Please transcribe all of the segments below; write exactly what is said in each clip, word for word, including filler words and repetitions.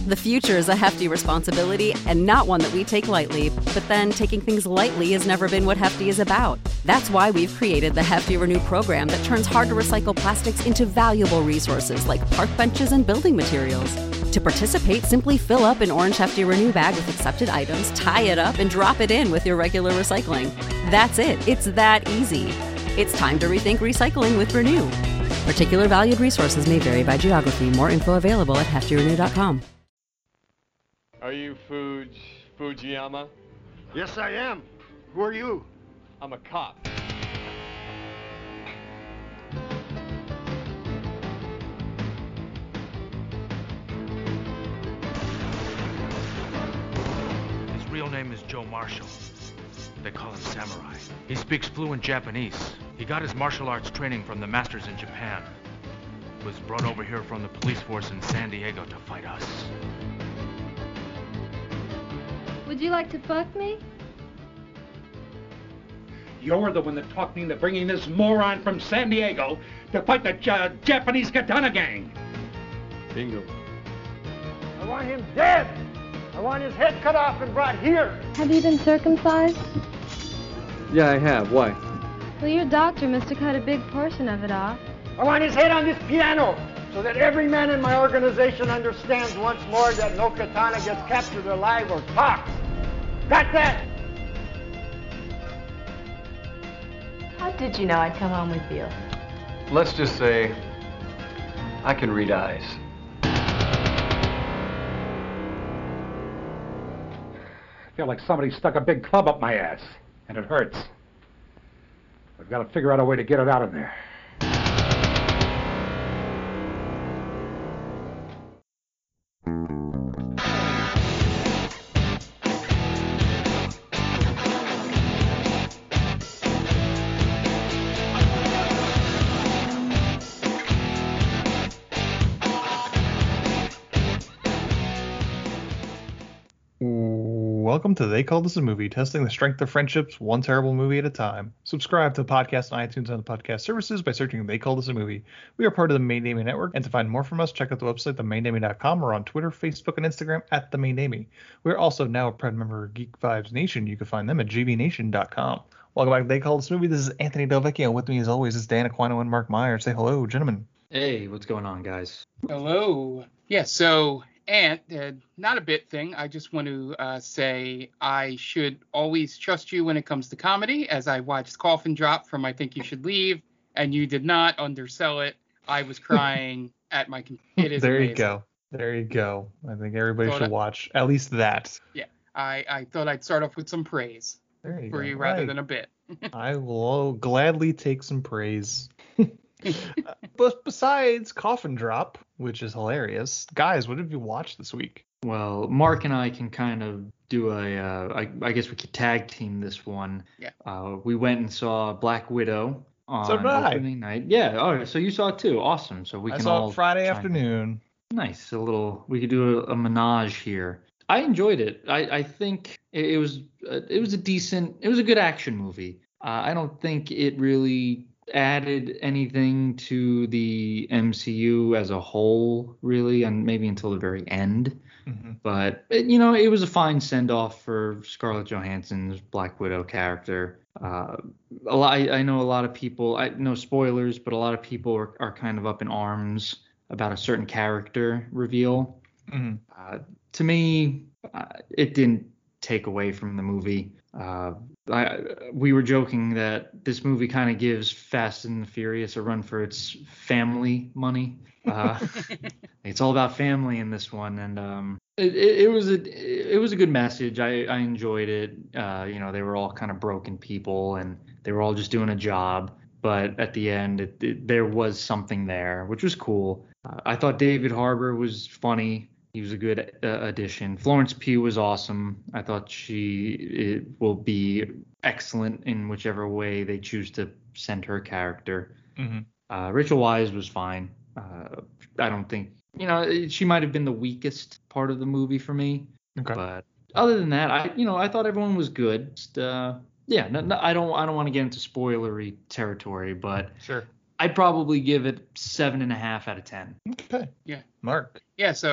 The future is a hefty responsibility and not one that we take lightly, but then taking things lightly has never been what Hefty is about. That's why we've created the Hefty Renew program that turns hard-to-recycle plastics into valuable resources like park benches and building materials. To participate, simply fill up an orange Hefty Renew bag with accepted items, tie it up, and drop it in with your regular recycling. That's it. It's that easy. It's time to rethink recycling with Renew. Particular valued resources may vary by geography. More info available at hefty renew dot com. Are you Fuj... Fujiyama? Yes, I am. Who are you? I'm a cop. His real name is Joe Marshall. They call him Samurai. He speaks fluent Japanese. He got his martial arts training from the masters in Japan. He was brought over here from the police force in San Diego to fight us. Would you like to fuck me? You're the one that talked me into bringing this moron from San Diego to fight the uh, Japanese katana gang. Bingo. I want him dead. I want his head cut off and brought here. Have you been circumcised? Yeah, I have. Why? Well, your doctor must have cut a big portion of it off. I want his head on this piano so that every man in my organization understands once more that no katana gets captured alive or talks. Got that? How did you know I'd come home with you? Let's just say I can read eyes. I feel like somebody stuck a big club up my ass, and it hurts. I've got to figure out a way to get it out of there. Welcome to They Called This a Movie, testing the strength of friendships one terrible movie at a time. Subscribe to the podcast on iTunes and the podcast services by searching They Called This a Movie. We are part of the Main Damie Network, and to find more from us, check out the website, the main damie dot com, or on Twitter, Facebook, and Instagram at The Main Damie. We're also now a proud member of Geek Vibes Nation. You can find them at g v nation dot com. Welcome back to They Called This a Movie. This is Anthony Delvecchio. With me, as always, is Dan Aquino and Mark Meyer. Say hello, gentlemen. Hey, what's going on, guys? Hello. Yeah, so... And uh, not a bit thing. I just want to uh, say I should always trust you when it comes to comedy, as I watched Coffin Drop from I Think You Should Leave, and you did not undersell it. I was crying at my computer. It is There amazing. you go. There you go. I think everybody Thought should I- watch at least that. Yeah, I, I thought I'd start off with some praise There you for go. you rather Right. than a bit. I will gladly take some praise. But besides Coffin Drop, which is hilarious, guys, what have you watched this week? Well, Mark and I can kind of do a, uh, I, I guess we could tag team this one. Yeah. Uh, we went and saw Black Widow on So did I. opening night. Yeah. Oh, so you saw it too. Awesome. So we I can saw all it Friday chime- afternoon. Nice. A little. We could do a, a menage here. I enjoyed it. I, I think it, it was uh, it was a decent. It was a good action movie. Uh, I don't think it really added anything to the M C U as a whole, really, and maybe until the very end. Mm-hmm. But it, you know, it was a fine send off for Scarlett Johansson's Black Widow character. Uh, a lot. I, I know a lot of people. I no spoilers, but a lot of people are, are kind of up in arms about a certain character reveal. Mm-hmm. Uh, to me, uh, it didn't take away from the movie. Uh, I, we were joking that this movie kind of gives Fast and the Furious a run for its family money. Uh, it's all about family in this one, and um, it, it, it was a it was a good message. I, I enjoyed it. Uh, you know, they were all kind of broken people, and they were all just doing a job. But at the end, it, it, there was something there, which was cool. Uh, I thought David Harbour was funny. He was a good uh, addition. Florence Pugh was awesome. I thought she it will be excellent in whichever way they choose to send her character. Mm-hmm. Uh, Rachel Weisz was fine. Uh, I don't think, you know, she might have been the weakest part of the movie for me. Okay. But other than that, I, you know, I thought everyone was good. Just, uh, yeah, no, no, I don't, I don't want to get into spoilery territory, but Sure. I'd probably give it seven and a half out of ten. Okay. Yeah. Mark. Yeah, so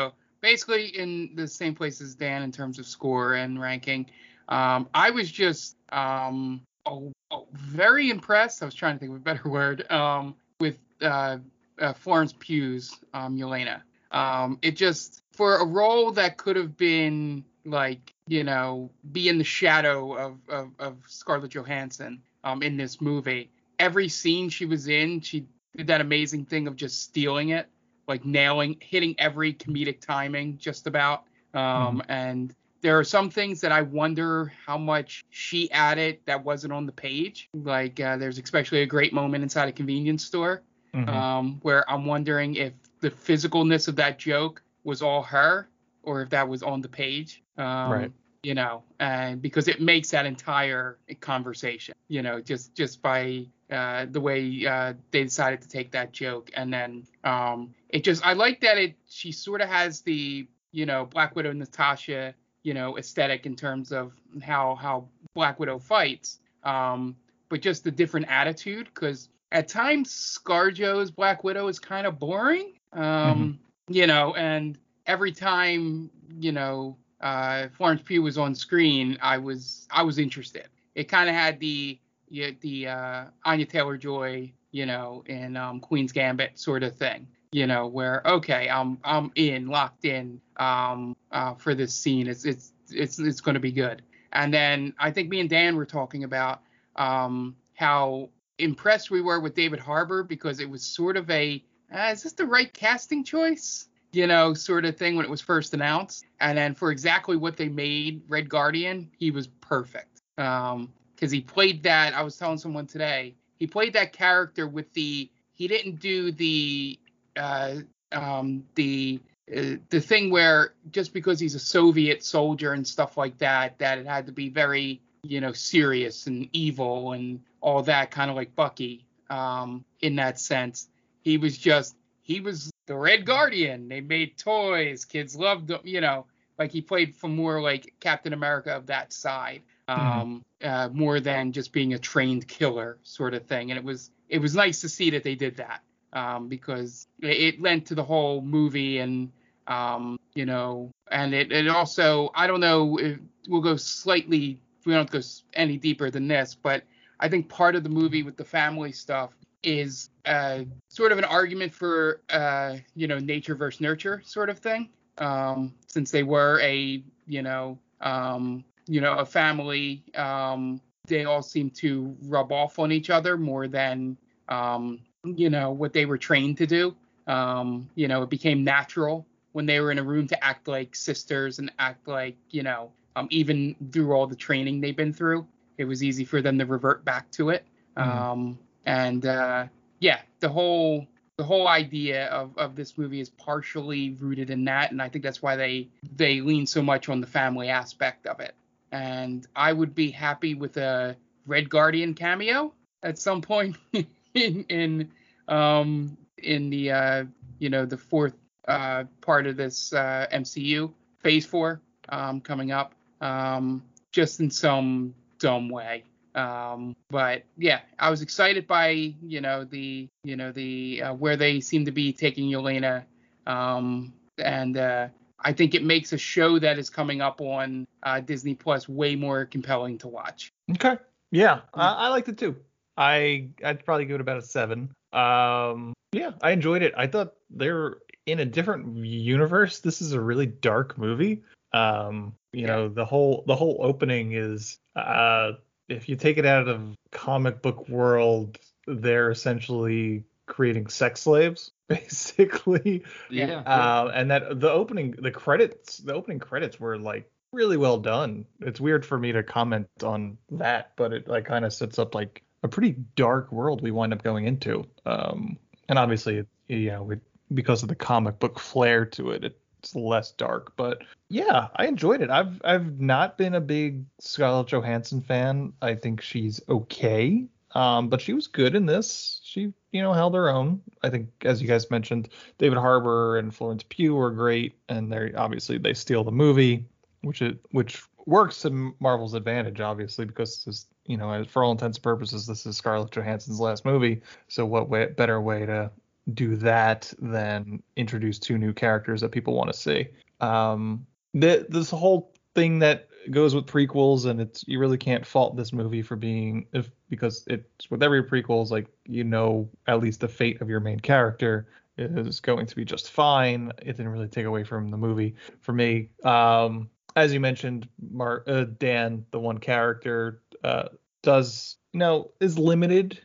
basically in the same place as Dan in terms of score and ranking. Um, I was just um, oh, oh, very impressed. I was trying to think of a better word um, with uh, uh, Florence Pugh's um, Yelena. Um, it just, for a role that could have been like, you know, be in the shadow of, of, of Scarlett Johansson um, in this movie. Every scene she was in, she did that amazing thing of just stealing it, like nailing, hitting every comedic timing just about. Um, mm-hmm. And there are some things that I wonder how much she added that wasn't on the page. Like uh, there's especially a great moment inside a convenience store mm-hmm. um, where I'm wondering if the physicalness of that joke was all her or if that was on the page. Um, right. You know, and because it makes that entire conversation, you know, just just by uh, the way uh, they decided to take that joke. And then um, it just, I like that it, she sort of has the, you know, Black Widow Natasha, you know, aesthetic in terms of how, how Black Widow fights, um, but just the different attitude. Because at times ScarJo's Black Widow is kind of boring, um, mm-hmm. you know, and every time, you know, Uh, Florence Pugh was on screen, I was I was interested. It kind of had the the uh, Anya Taylor-Joy, you know, in um, Queen's Gambit sort of thing, you know, where okay, I'm I'm in, locked in um, uh, for this scene. It's it's it's it's going to be good. And then I think me and Dan were talking about um, how impressed we were with David Harbour because it was sort of a uh, is this the right casting choice? You know, sort of thing when it was first announced. And then for exactly what they made Red Guardian, he was perfect. Um, because he played that, I was telling someone today, he played that character with the, he didn't do the, uh, um, the, uh, the thing where just because he's a Soviet soldier and stuff like that, that it had to be very, you know, serious and evil and all that, kind of like Bucky, um, in that sense. He was just, he was the Red Guardian. They made toys. Kids loved them, you know, like he played for more like Captain America of that side, um, mm-hmm. uh, more than just being a trained killer sort of thing. And it was, it was nice to see that they did that, um, because it, it lent to the whole movie and, um, you know, and it, it also, I don't know, if we'll go slightly, we don't go any deeper than this, but I think part of the movie with the family stuff is uh, sort of an argument for, uh, you know, nature versus nurture sort of thing. Um, since they were a, you know, um, you know, a family, um, they all seem to rub off on each other more than, um, you know, what they were trained to do. Um, you know, it became natural when they were in a room to act like sisters and act like, you know, um, even through all the training they've been through, it was easy for them to revert back to it. Mm-hmm. Um, And uh, yeah, the whole the whole idea of, of this movie is partially rooted in that, and I think that's why they they lean so much on the family aspect of it. And I would be happy with a Red Guardian cameo at some point in in um, in the uh, you know the fourth uh, part of this uh, M C U Phase Four um, coming up, um, just in some dumb way. Um, but yeah, I was excited by, you know, the, you know, the, uh, where they seem to be taking Yelena. Um, and, uh, I think it makes a show that is coming up on, uh, Disney Plus way more compelling to watch. Okay. Yeah. Mm-hmm. I, I liked it too. I, I'd probably give it about a seven. Um, yeah, I enjoyed it. I thought they're in a different universe. This is a really dark movie. Um, you yeah. know, the whole, the whole opening is, uh, if you take it out of comic book world, they're essentially creating sex slaves, basically. Yeah. Uh, and that the opening, the credits, the opening credits were like really well done. It's weird for me to comment on that, but it like kind of sets up like a pretty dark world we wind up going into. Um, and obviously, you know, it, because of the comic book flair to it, it it's less dark, but yeah, I enjoyed it. I've I've not been a big Scarlett Johansson fan. I think she's okay, um, but she was good in this. She, you know, held her own. I think, as you guys mentioned, David Harbour and Florence Pugh were great, and they obviously they steal the movie, which it which works to Marvel's advantage, obviously, because this is, you know, for all intents and purposes, this is Scarlett Johansson's last movie. So what way, better way to do that than introduce two new characters that people want to see. Um, the, this whole thing that goes with prequels, and it's you really can't fault this movie for being if because it's with every prequels, like you know at least the fate of your main character is going to be just fine. It didn't really take away from the movie for me. Um, as you mentioned, Mark, uh, Dan, the one character, uh, does you know is limited.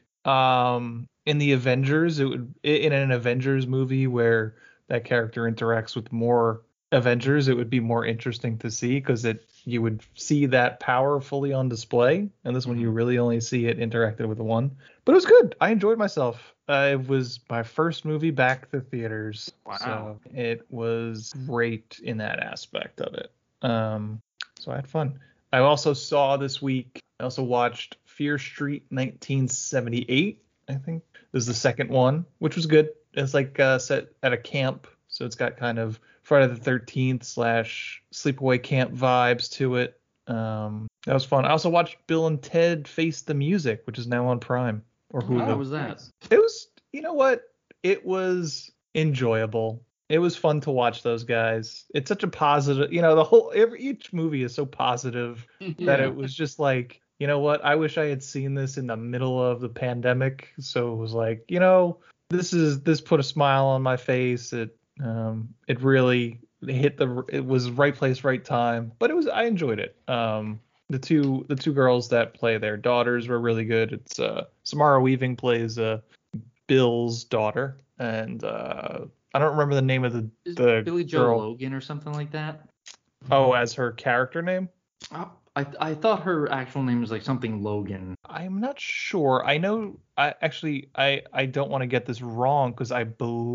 Um, in the Avengers, it would in an Avengers movie where that character interacts with more Avengers, it would be more interesting to see because it you would see that power fully on display, and this one you really only see it interacted with the one. But it was good. I enjoyed myself. Uh, it was my first movie back to theaters, Wow. So it was great in that aspect of it. Um, so I had fun. I also saw this week. I also watched Fear Street nineteen seventy-eight. I think this is the second one, which was good. It's like uh, set at a camp, so it's got kind of Friday the thirteenth slash sleepaway camp vibes to it. Um, that was fun. I also watched Bill and Ted Face the Music, which is now on Prime or Hulu. How was that? It was, you know what? It was enjoyable. It was fun to watch those guys. It's such a positive, you know, the whole every each movie is so positive that it was just like, you know what? I wish I had seen this in the middle of the pandemic. So it was like, you know, this is this put a smile on my face. It um it really hit the it was right place, right time. But it was I enjoyed it. Um the two the two girls that play their daughters were really good. It's uh Samara Weaving plays uh Bill's daughter, and uh I don't remember the name of the Is the Billy Joe girl. Logan or something like that? Oh, as her character name? Oh, I I thought her actual name was like something Logan. I'm not sure. I know. I actually I I don't want to get this wrong because I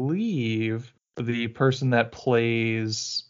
believe the person that plays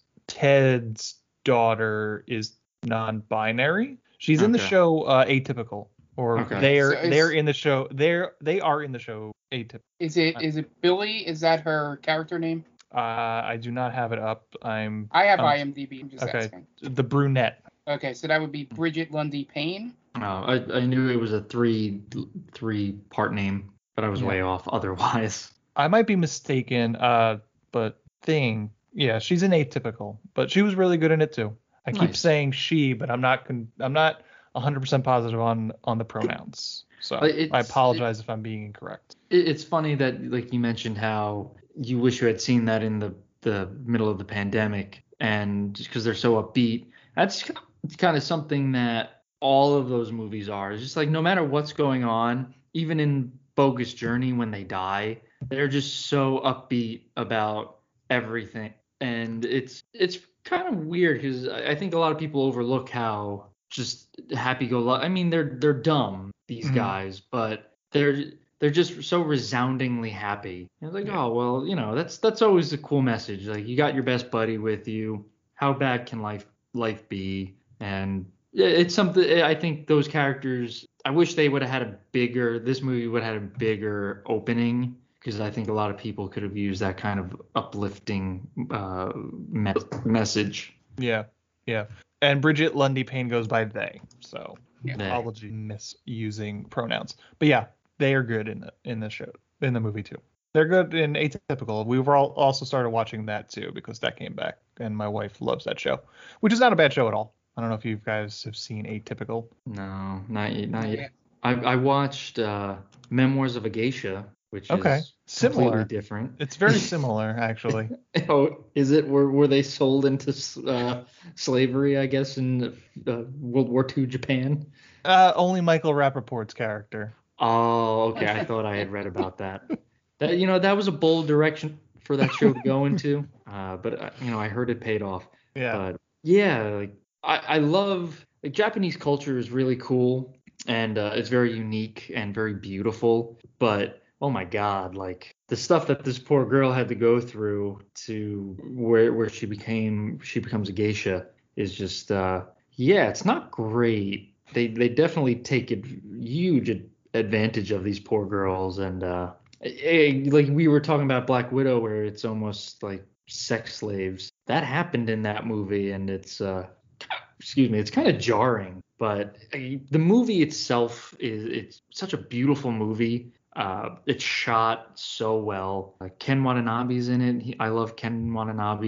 Ted's daughter is non-binary. She's in the Okay. show uh, Atypical, or Okay. they're So is- they're in the show. They're they are in the show Atypical. Is it is it Billy? Is that her character name? Uh, I do not have it up. I'm. I have um, IMDb. I'm just okay. asking. The brunette. Okay, so that would be Bridget Lundy Payne. Oh, I I knew it was a three three part name, but I was Yeah. way off otherwise. I might be mistaken, uh, but thing, yeah, she's in Atypical, but she was really good in it too. I keep Nice. saying she, but I'm not con- I'm not one hundred percent positive on on the pronouns. So Uh, it's- I apologize if I'm being incorrect. It, it's funny that like you mentioned how you wish you had seen that in the the middle of the pandemic, and just because they're so upbeat, that's it's kind of something that all of those movies are. It's just like no matter what's going on, even in Bogus Journey when they die, they're just so upbeat about everything, and it's it's kind of weird because I I think a lot of people overlook how just happy-go-lucky. I mean, they're they're dumb, these Mhm. guys, but they're they're just so resoundingly happy. And it's like, Yeah. oh well, you know, that's that's always a cool message. Like you got your best buddy with you. How bad can life life be? And yeah, it's something. I think those characters. I wish they would have had a bigger. This movie would have had a bigger opening because I think a lot of people could have used that kind of uplifting uh, me- message. Yeah, yeah. And Bridget Lundy Payne goes by they, so They. apology misusing pronouns. But yeah, they are good in the in the show in the movie too. They're good in Atypical. We were all also started watching that too because that came back, and my wife loves that show, which is not a bad show at all. I don't know if you guys have seen Atypical. No, not yet. Not yet. I, I watched uh, Memoirs of a Geisha, which Okay, is similar. completely different. It's very similar, actually. Oh, is it? Were were they sold into uh, slavery? I guess in uh, World War Two Japan. Uh, only Michael Rappaport's character. Oh, okay. I thought I had read about that. That you know that was a bold direction for that show to go into. Uh, but uh, you know I heard it paid off. Yeah. But yeah, like I, I love like Japanese culture is really cool and uh, it's very unique and very beautiful. But oh my God, like the stuff that this poor girl had to go through to where where she became she becomes a geisha is just uh, yeah, it's not great. They they definitely take a huge ad- advantage of these poor girls and uh, eh, like we were talking about Black Widow where it's almost like sex slaves. That happened in that movie and it's uh excuse me, it's kind of jarring, but uh, the movie itself is it's such a beautiful movie. Uh, it's shot so well. Uh, Ken Watanabe's in it. He, I love Ken Watanabe.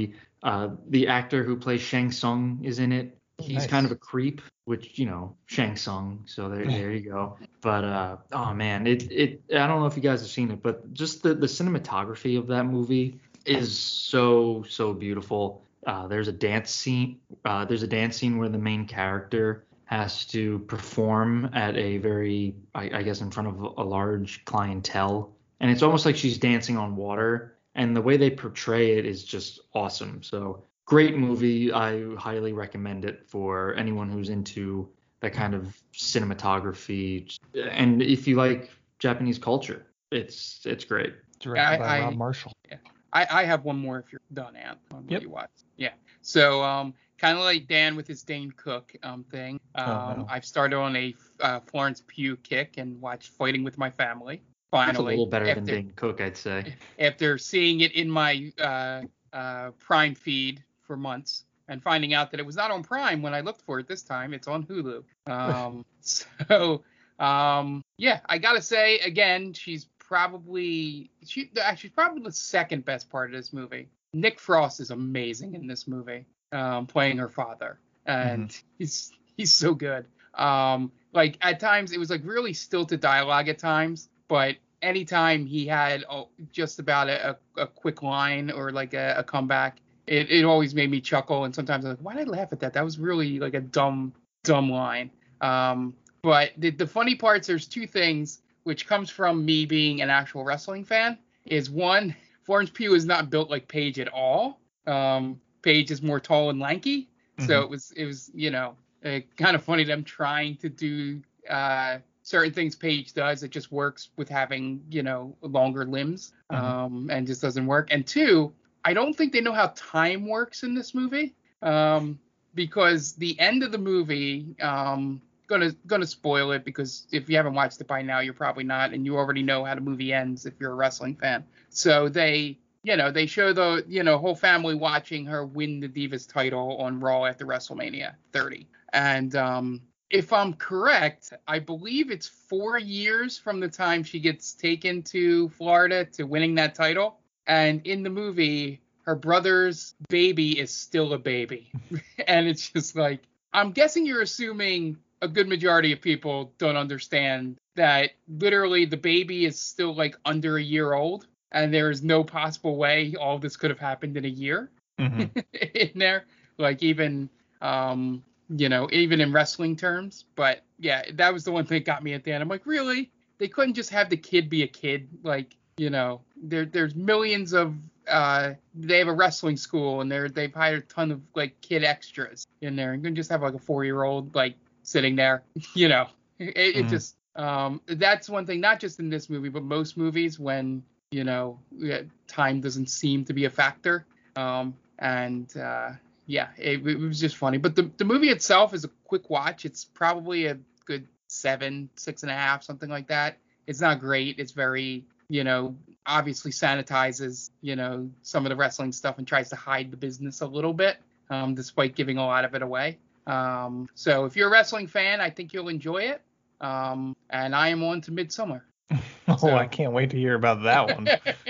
Uh, the actor who plays Shang Tsung is in it. He's Nice. kind of a creep, which, you know, Shang Tsung. So there, there you go. But uh, oh man, it it I don't know if you guys have seen it, but just the the cinematography of that movie is so so beautiful. Uh, there's a dance scene. Uh, there's a dance scene where the main character has to perform at a very, I, I guess, in front of a large clientele, and it's almost like she's dancing on water. And the way they portray it is just awesome. So great movie. I highly recommend it for anyone who's into that kind of cinematography. And if you like Japanese culture, it's it's great. Directed by I- Rob I- Marshall. Yeah. I, I have one more if you're done, Ant, on what Yep. you watch. Yeah. So um, kind of like Dan with his Dane Cook um thing. Um, Oh, no. I've started on a uh, Florence Pugh kick and watched Fighting with My Family. Finally, That's a little better than after, Dane Cook, I'd say. after seeing it in my uh, uh, Prime feed for months and finding out that it was not on Prime when I looked for it this time. It's on Hulu. Um, so um, yeah, I gotta say again, she's probably she she's probably the second best part of this movie. Nick Frost is amazing in this movie, um, playing her father, and Mm-hmm. he's he's so good. Um, like at times it was like really stilted dialogue at times, but anytime he had oh, just about a, a, a quick line or like a, a comeback, it, it always made me chuckle. And sometimes I'm like, why did I laugh at that? That was really like a dumb, dumb line. Um, but the, the funny parts, there's two things, which comes from me being an actual wrestling fan, is one, Florence Pugh is not built like Paige at all. Um, Paige is more tall and lanky. So Mhm. it was, it was, you know, uh, kind of funny them trying to do uh, certain things Paige does. It just works with having, you know, longer limbs, Mhm. um, and just doesn't work. And two, I don't think they know how time works in this movie, um, because the end of the movie, um, gonna gonna spoil it because if you haven't watched it by now, you're probably not, and you already know how the movie ends if you're a wrestling fan. So they, you know, they show the, you know, whole family watching her win the Divas title on Raw after WrestleMania thirty. And um, if I'm correct, I believe it's four years from the time she gets taken to Florida to winning that title. And in the movie, her brother's baby is still a baby. And it's just like, I'm guessing you're assuming a good majority of people don't understand that literally the baby is still like under a year old. And there is no possible way all this could have happened in a year Mhm. in there. Like even, um, you know, even in wrestling terms. But yeah, that was the one thing that got me at the end. I'm like, really? They couldn't just have the kid be a kid? Like, you know, there there's millions of uh they have a wrestling school and they're they've hired a ton of like kid extras in there and couldn't just have like a four year old like sitting there, you know. It, it Mhm. just um that's one thing, not just in this movie, but most movies when, you know, yeah, time doesn't seem to be a factor. Um and uh yeah, it, it was just funny. But the, the movie itself is a quick watch. It's probably a good seven, six and a half, something like that. It's not great. It's very, you know, obviously sanitizes, you know, some of the wrestling stuff and tries to hide the business a little bit, um, despite giving a lot of it away. Um, so if you're a wrestling fan, I think you'll enjoy it. Um, and I am on to Midsummer. Oh, So- I can't wait to hear about that one.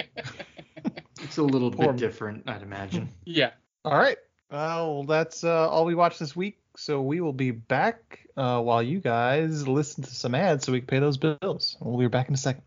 It's a little Poor- bit different, I'd imagine. Yeah. All right. Well, that's uh, all we watched this week. So we will be back uh, while you guys listen to some ads so we can pay those bills. We'll be back in a second.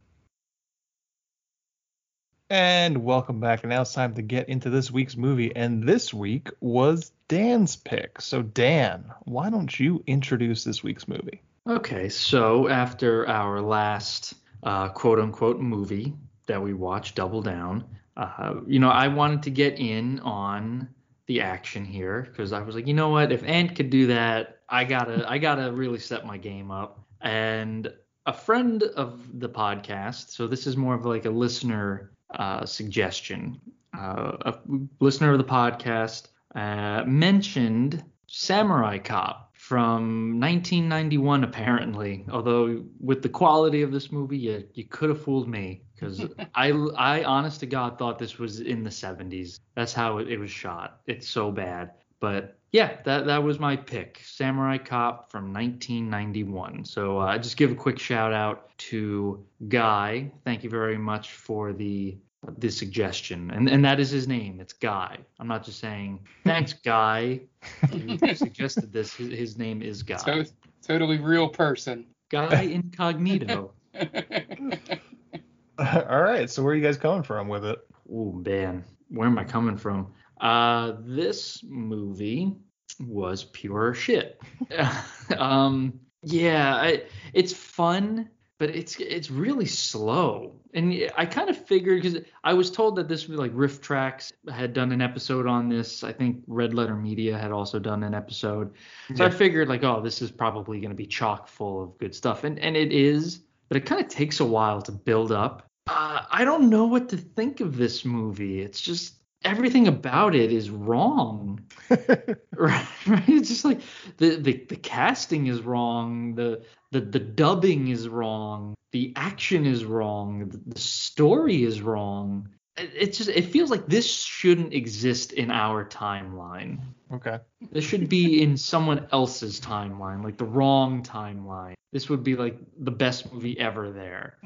And welcome back. And now it's time to get into this week's movie. And this week was Dan's pick. So Dan, why don't you introduce this week's movie? Okay, so after our last uh, quote unquote movie that we watched, Double Down, uh, you know, I wanted to get in on the action here because I was like, you know what, if Ant could do that, I gotta, I gotta really step my game up. And a friend of the podcast, so this is more of like a listener uh, suggestion. Uh, a listener of the podcast uh, mentioned Samurai Cop from nineteen ninety-one, apparently. Although with the quality of this movie, you, you could have fooled me because I, I, honest to God, thought this was in the seventies. That's how it, it was shot. It's so bad. But yeah, that that was my pick, Samurai Cop from nineteen ninety-one. So I uh, just give a quick shout out to Guy. Thank you very much for the the suggestion, and and that is his name. It's Guy. I'm not just saying thanks, Guy. You suggested this. His, his name is Guy. So, totally real person. Guy Incognito. All right. So where are you guys coming from with it? Oh man, where am I coming from? Uh, this movie was pure shit. um, yeah, I, it's fun, but it's it's really slow. And I kind of figured, because I was told that this was like Riff Tracks had done an episode on this. I think Red Letter Media had also done an episode. So yeah. I figured like, oh, this is probably going to be chock full of good stuff. And and it is, but it kind of takes a while to build up. Uh, I don't know what to think of this movie. It's just everything about it is wrong. right, right? It's just like the, the, the casting is wrong. The, the the dubbing is wrong. The action is wrong. The, the story is wrong. It, it's just it feels like this shouldn't exist in our timeline. Okay. This should be in someone else's timeline, like the wrong timeline. This would be like the best movie ever there.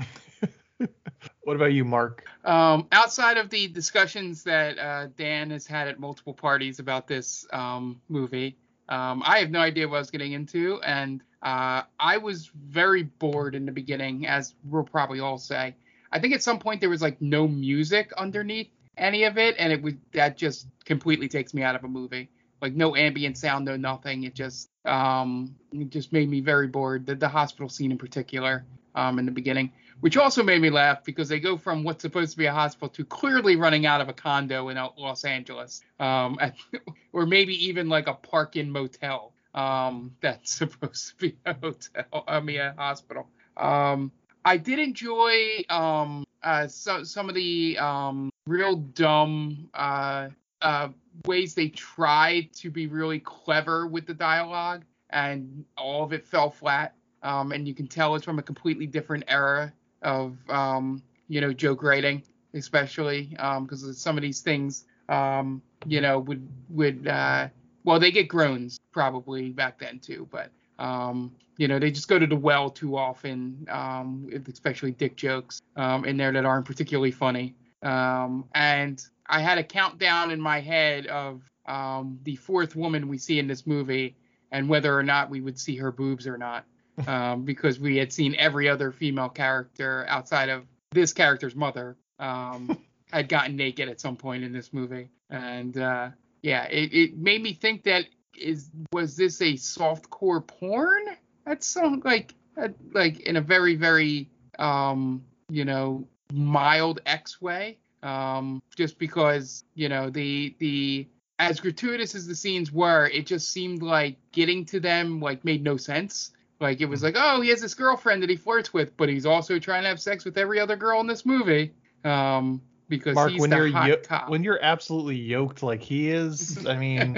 What about you, Mark? Um, outside of the discussions that uh, Dan has had at multiple parties about this um, movie, um, I have no idea what I was getting into, and uh, I was very bored in the beginning, as we'll probably all say. I think at some point there was like no music underneath any of it, and it would that just completely takes me out of a movie. Like no ambient sound, no nothing. It just um, it just made me very bored. The, the hospital scene in particular um, in the beginning. Which also made me laugh because they go from what's supposed to be a hospital to clearly running out of a condo in Los Angeles, um, at, or maybe even like a park-in motel um, that's supposed to be a hotel, I mean a hospital. Um, I did enjoy um, uh, so, some of the um, real dumb uh, uh, ways they tried to be really clever with the dialogue, and all of it fell flat. Um, and you can tell it's from a completely different era of, um, you know, joke writing, especially because um, some of these things, um, you know, would, would uh, well, they get groans probably back then too, but, um, you know, they just go to the well too often, um, especially dick jokes um, in there that aren't particularly funny. Um, and I had a countdown in my head of um, the fourth woman we see in this movie and whether or not we would see her boobs or not. um, because we had seen every other female character outside of this character's mother um, had gotten naked at some point in this movie. And uh, yeah, it, it made me think that is was this a softcore porn? That's some like like in a very, very, um, you know, mild X way. Um, just because, you know, the the as gratuitous as the scenes were, it just seemed like getting to them like made no sense. Like, it was like, oh, he has this girlfriend that he flirts with, but he's also trying to have sex with every other girl in this movie. Um, because Mark, he's when the you're hot yo- cop. when you're absolutely yoked like he is, I mean,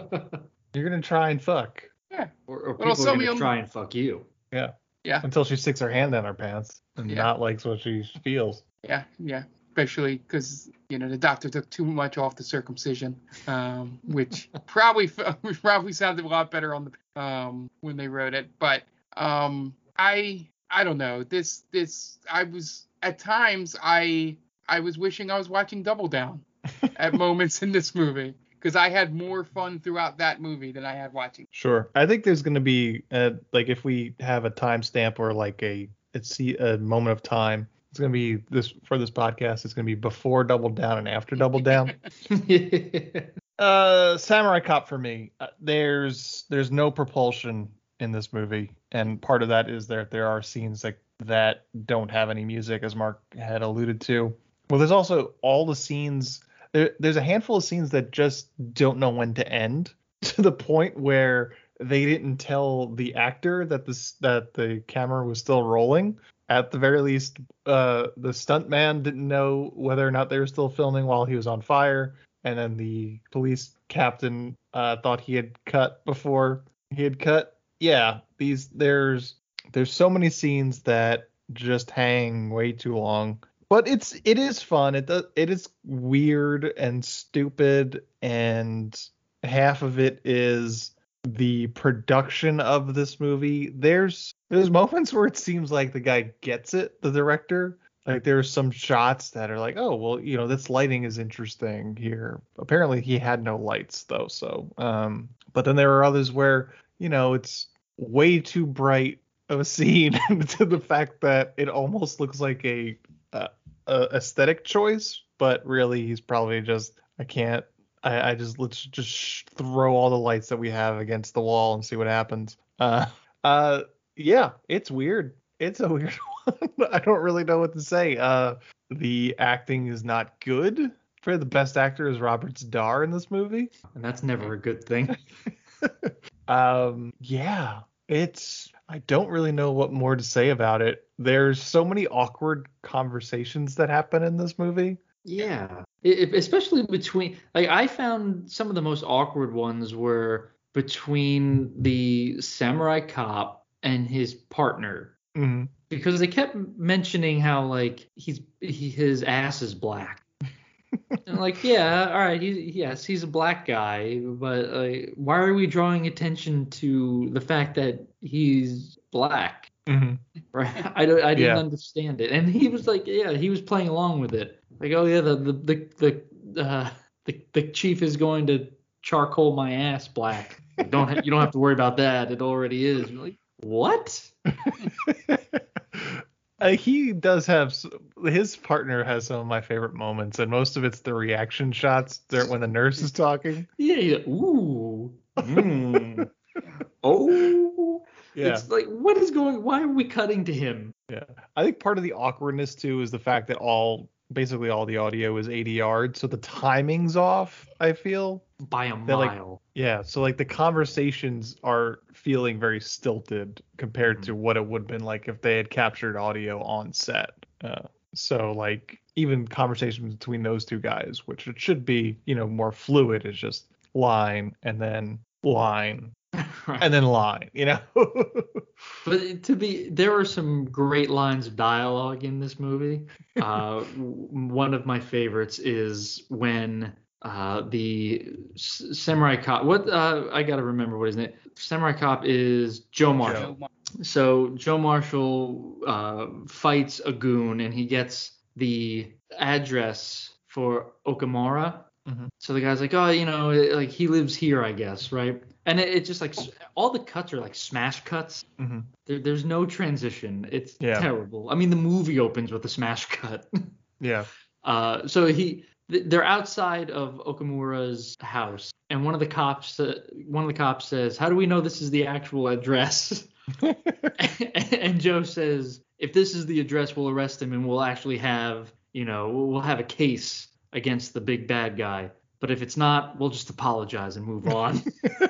you're going to try and fuck. Yeah. Or, or Well, people are going to some- try and fuck you. Yeah. Yeah. Until she sticks her hand down her pants and Yeah. not likes what she feels. Yeah, yeah. Especially because, you know, the doctor took too much off the circumcision, um, which probably which probably sounded a lot better on the um, when they wrote it. But um, I I don't know. This this I was at times I I was wishing I was watching Double Down at moments in this movie because I had more fun throughout that movie than I had watching. Sure. I think there's going to be a, like if we have a timestamp or like a it's a moment of time. It's going to be this for this podcast. It's going to be before Double Down and after Double Down. uh, Samurai Cop for me. Uh, there's there's no propulsion in this movie, and part of that is that there are scenes like that don't have any music, as Mark had alluded to. Well, there's also all the scenes. There, there's a handful of scenes that just don't know when to end, to the point where they didn't tell the actor that this that the camera was still rolling. At the very least, uh, the stuntman didn't know whether or not they were still filming while he was on fire. And then the police captain uh, thought he had cut before he had cut. Yeah, these there's there's so many scenes that just hang way too long. But it's it is fun. It does, it is weird and stupid, and half of it is the production of this movie. There's there's moments where it seems like the guy gets it, the director, Like there's some shots that are like, oh well, you know, this lighting is interesting here. Apparently he had no lights though, so um but then there are others where, you know, it's way too bright of a scene to the fact that it almost looks like a, uh, a aesthetic choice, but really he's probably just I can't I, I just let's just sh- throw all the lights that we have against the wall and see what happens. Uh uh yeah, it's weird. It's a weird one. I don't really know what to say. Uh the acting is not good. For the best actor is Robert Starr in this movie, and that's never a good thing. um yeah, it's I don't really know what more to say about it. There's so many awkward conversations that happen in this movie. Yeah, it, especially between, like, I found some of the most awkward ones were between the samurai cop and his partner, mm-hmm. because they kept mentioning how like he's he, his ass is black. And like, yeah, all right, he, yes, he's a black guy, but uh, why are we drawing attention to the fact that he's black? Mm-hmm. Right? I, don't, I didn't yeah. understand it, and he was like, yeah, he was playing along with it. Like, oh yeah, the the the the uh, the, the chief is going to charcoal my ass black. Like, don't ha- you don't have to worry about that. It already is. You're like, what? Uh, he does have his partner has some of my favorite moments, and most of it's the reaction shots there when the nurse is talking. Yeah, yeah. Ooh. Mm. Oh. Yeah. It's like, what is going? Why are we cutting to him? Yeah. I think part of the awkwardness too is the fact that all basically all the audio is eighty yards, so the timing's off. I feel by a They're mile. Like, yeah. So like the conversations are feeling very stilted compared mm-hmm. to what it would have been like if they had captured audio on set. Uh, so like even conversations between those two guys, which it should be, you know, more fluid, is just line and then line. Right. And then line, you know. But to be, there are some great lines of dialogue in this movie. Uh, one of my favorites is when uh, the s- samurai cop. What uh, I gotta remember what his name. Samurai cop is Joe Marshall. Joe. So Joe Marshall uh, fights a goon, and he gets the address for Okamura. Mm-hmm. So the guy's like, oh, you know, like he lives here, I guess, right? And it, it just like all the cuts are like smash cuts. Mm-hmm. There, there's no transition. It's yeah. terrible. I mean, the movie opens with a smash cut. Yeah. Uh, so he, they're outside of Okamura's house, and one of the cops, uh, one of the cops says, "How do we know this is the actual address?" And Joe says, "If this is the address, we'll arrest him, and we'll actually have, you know, we'll have a case against the big bad guy. But if it's not, we'll just apologize and move on."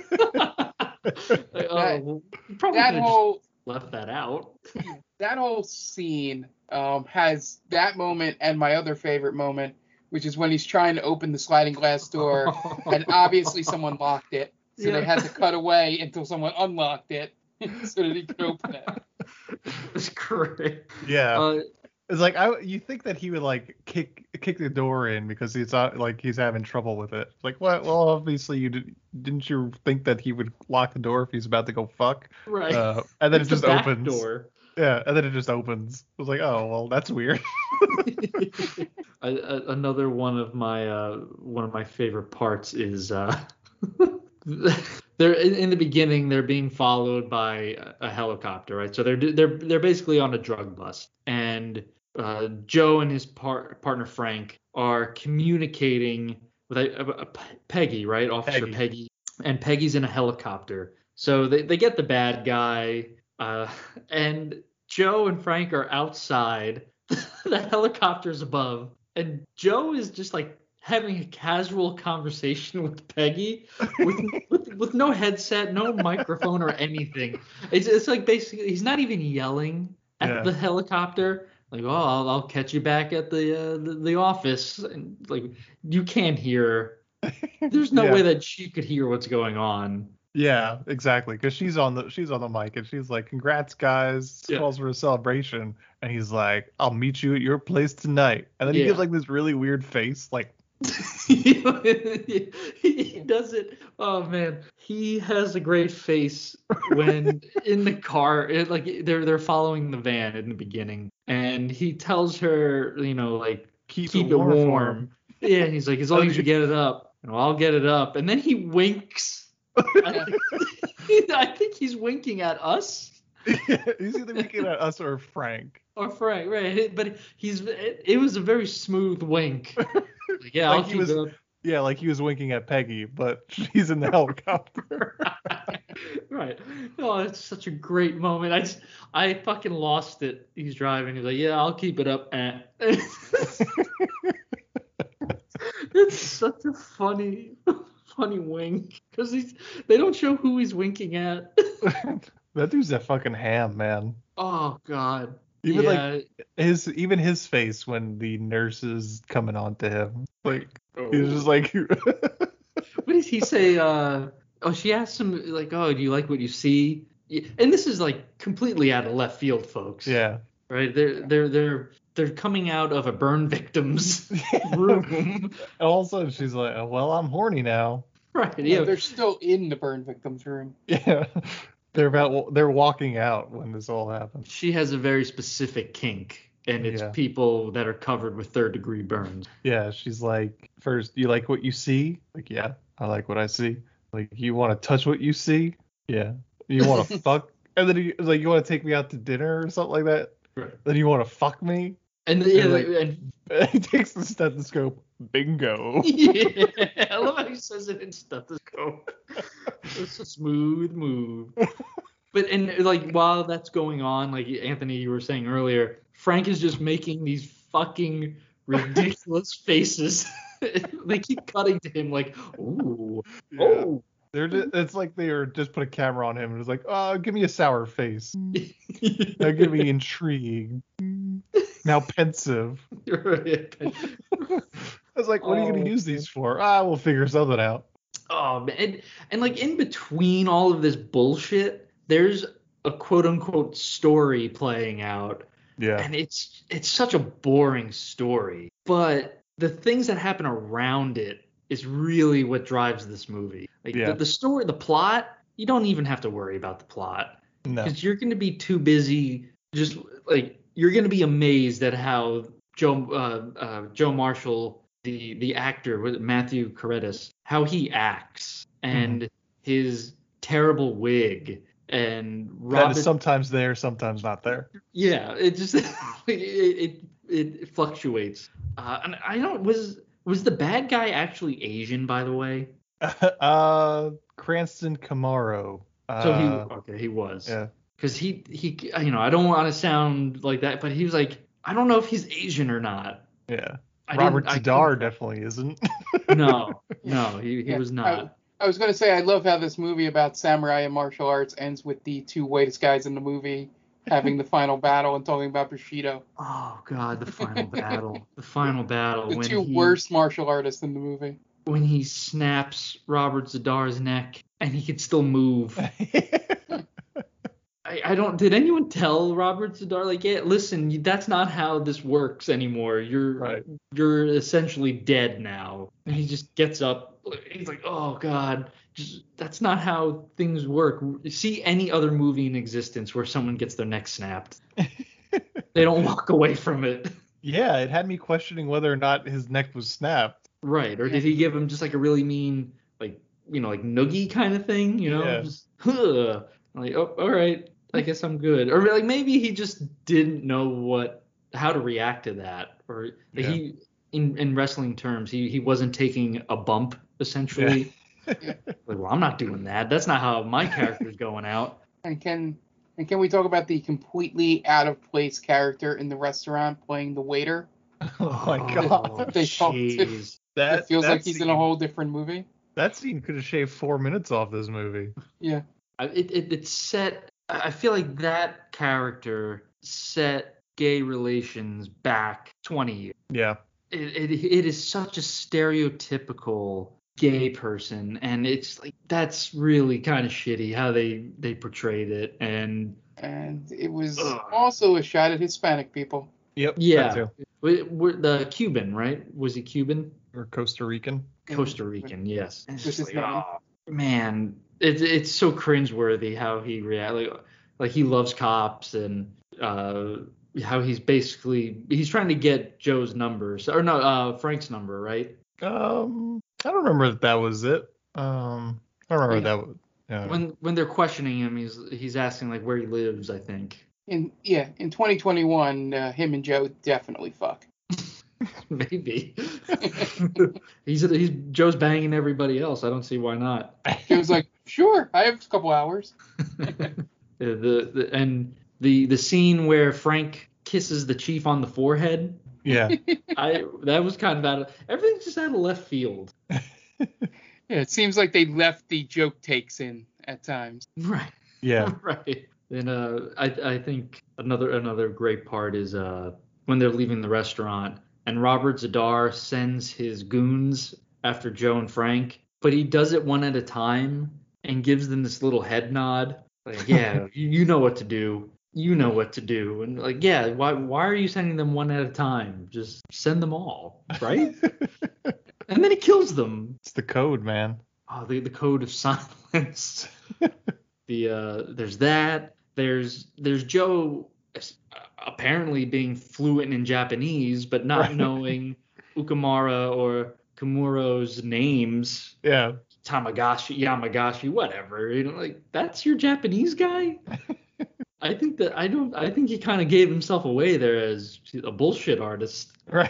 Like, oh, well, you probably that whole just left that out. That whole scene um, has that moment and my other favorite moment, which is when he's trying to open the sliding glass door, and obviously someone locked it, so yeah. they had to cut away until someone unlocked it so that he could open it. It's great. Yeah. Uh, It's like I, you think that he would like kick kick the door in because he's not, like he's having trouble with it. Like what? Well, obviously you did, didn't you think that he would lock the door if he's about to go fuck? Right. Uh, and then it's it just the back opens. Door. Yeah, and then it just opens. I was like, oh well, that's weird. I, I, another one of my uh, one of my favorite parts is uh, they're in, in the beginning they're being followed by a, a helicopter, right? So they're they're they're basically on a drug bust, and Uh, Joe and his par- partner Frank are communicating with a, a, a Peggy, right? Officer Peggy. Peggy. And Peggy's in a helicopter. So they, they get the bad guy, uh, and Joe and Frank are outside. The helicopter's above, and Joe is just like having a casual conversation with Peggy with with, with no headset, no microphone or anything. It's, it's like basically he's not even yelling at Yeah. the helicopter. Like, oh, I'll, I'll catch you back at the, uh, the the office. And like, you can't hear. There's no Yeah. way that she could hear what's going on. Yeah, exactly. Because she's on the she's on the mic and she's like, "Congrats, guys! Yeah. Calls for a celebration." And he's like, "I'll meet you at your place tonight." And then he Yeah. gives like this really weird face, like he, he does it. Oh man, he has a great face when in the car. It, like they're they're following the van in the beginning, and he tells her, you know, like keep, keep it it warm. for warm. him. Yeah, he's like, as long as you get it up, and I'll get it up, and then he winks. I think, I think he's winking at us. Yeah, he's either winking at us or Frank. Or Frank, right? But he's it, it was a very smooth wink. Like, yeah, like I'll he keep was, it up. Yeah, like he was winking at Peggy, but she's in the helicopter. Right. Oh, it's such a great moment. I just, I fucking lost it. He's driving. He's like, yeah, I'll keep it up. Eh. It's such a funny, funny wink because he's. They don't show who he's winking at. That dude's a fucking ham, man. Oh God. Even yeah. like his, even his face when the nurse is coming on to him, like oh. He's just like. What did he say? Uh, oh, she asked him like, "Oh, do you like what you see?" And this is like completely out of left field, folks. Yeah. Right. They're they're they're they're coming out of a burn victim's room. And all of a sudden she's like, oh, "Well, I'm horny now." Right. Yeah, Yeah. they're still in the burn victim's room. Yeah. They're about they're walking out when this all happens. She has a very specific kink, and it's Yeah. people that are covered with third degree burns. Yeah, she's like, first, you like what you see? Like, yeah, I like what I see. Like, you want to touch what you see? Yeah. You want to fuck? And then he, like, you want to take me out to dinner or something like that? Right. Then you want to fuck me? And, yeah, And, like, and he takes the stethoscope. Bingo. yeah, I love how he says it in stethoscope. It's a smooth move. But and like while that's going on, like Anthony, you were saying earlier, Frank is just making these fucking ridiculous faces. They keep cutting to him like, ooh, Yeah. oh. They're just, it's like they are just put a camera on him and it's like, oh, give me a sour face. Now give me intrigue. Now pensive. I was like, what are you going to use these for? Ah, we'll figure something out. Oh man, and, and like in between all of this bullshit, there's a quote unquote story playing out. Yeah. And it's it's such a boring story. But the things that happen around it is really what drives this movie. Like Yeah. the, the story, the plot, you don't even have to worry about the plot. No. Because you're going to be too busy just like you're going to be amazed at how Joe uh, uh, Joe Marshall, the the actor with Matthew Caretis, how he acts and Mhm. his terrible wig and That Robert. is sometimes there, sometimes not there. Yeah, it just it it, it fluctuates. Uh, and I don't was was the bad guy actually Asian, by the way? uh, Cranston Camaro. Uh, So he okay, he was. Yeah. Because he he you know I don't want to sound like that, but he was like I don't know if he's Asian or not. Yeah. I Robert didn't- I Zadar couldn't- definitely isn't. No, no, he he Yeah, was I, not. I was going to say, I love how this movie about samurai and martial arts ends with the two whitest guys in the movie having the final battle and talking about Bushido. Oh God, the final battle, the final battle The when two he, worst martial artists in the movie. when he snaps Robert Zadar's neck and he can still move. I, I don't. Did anyone tell Robert Zadar like, yeah, listen, you- that's not how this works anymore. You're Right. you're essentially dead now. And he just gets up. He's like, oh God, just, that's not how things work. See any other movie in existence where someone gets their neck snapped? They don't walk away from it. Yeah, it had me questioning whether or not his neck was snapped. Right. Or did he give him just like a really mean, like, you know, like noogie kind of thing, you know? Yeah. Just, huh. Like, oh, all right. I guess I'm good. Or like maybe he just didn't know what, how to react to that. Or like, Yeah. he, in, in wrestling terms, he, he wasn't taking a bump, essentially. Like, well, I'm not doing that. That's not how my character's going out. And can and can we talk about the completely out of place character in the restaurant playing the waiter? Oh my Oh, God. They talk to- jeez. That it feels that like he's in a scene- whole different movie. That scene could have shaved four minutes off this movie. Yeah. I- It, it, it set, I feel like that character set gay relations back twenty years. Yeah. It, it, it is such a stereotypical gay person, and it's like, that's really kind of shitty how they, they portrayed it. And And it was Ugh. also a shot at Hispanic people. Yep. yeah, that too. we- we're- the Cuban, right? Was he Cuban? Or Costa Rican. Costa Rican, yes. It's Just just his like, name. oh, man, it's it's so cringeworthy how he react. Like, like he loves cops and uh, how he's basically he's trying to get Joe's number, so, or no, uh, Frank's number, right? Um, I don't remember if that was it. Um, I don't remember Yeah. if that was. Yeah. When when they're questioning him, he's he's asking like where he lives, I think. In yeah, in twenty twenty-one, uh, him and Joe definitely fuck. Maybe. he's he's Joe's banging everybody else. I don't see why not. Joe's like, sure, I have a couple hours. the, the and the the scene where Frank kisses the chief on the forehead. Yeah. I that was kind of out of everything's just out of left field. Yeah, it seems like they left the joke takes in at times. Right. Yeah. Right. And uh, I I think another another great part is uh when they're leaving the restaurant and Robert Zadar sends his goons after Joe and Frank, but he does it one at a time and gives them this little head nod, like, yeah, you, you know what to do. You know what to do. And like, yeah, why why are you sending them one at a time? Just send them all, right? And then he kills them. It's the code, man. Oh, the the code of silence. the uh, there's that. There's there's Joe apparently being fluent in Japanese, but not Right. knowing Ukamara or Kamuro's names. Yeah. Tamagashi, Yamagashi, whatever. You know, like that's your Japanese guy. I think that I don't. I think he kind of gave himself away there as a bullshit artist. Right.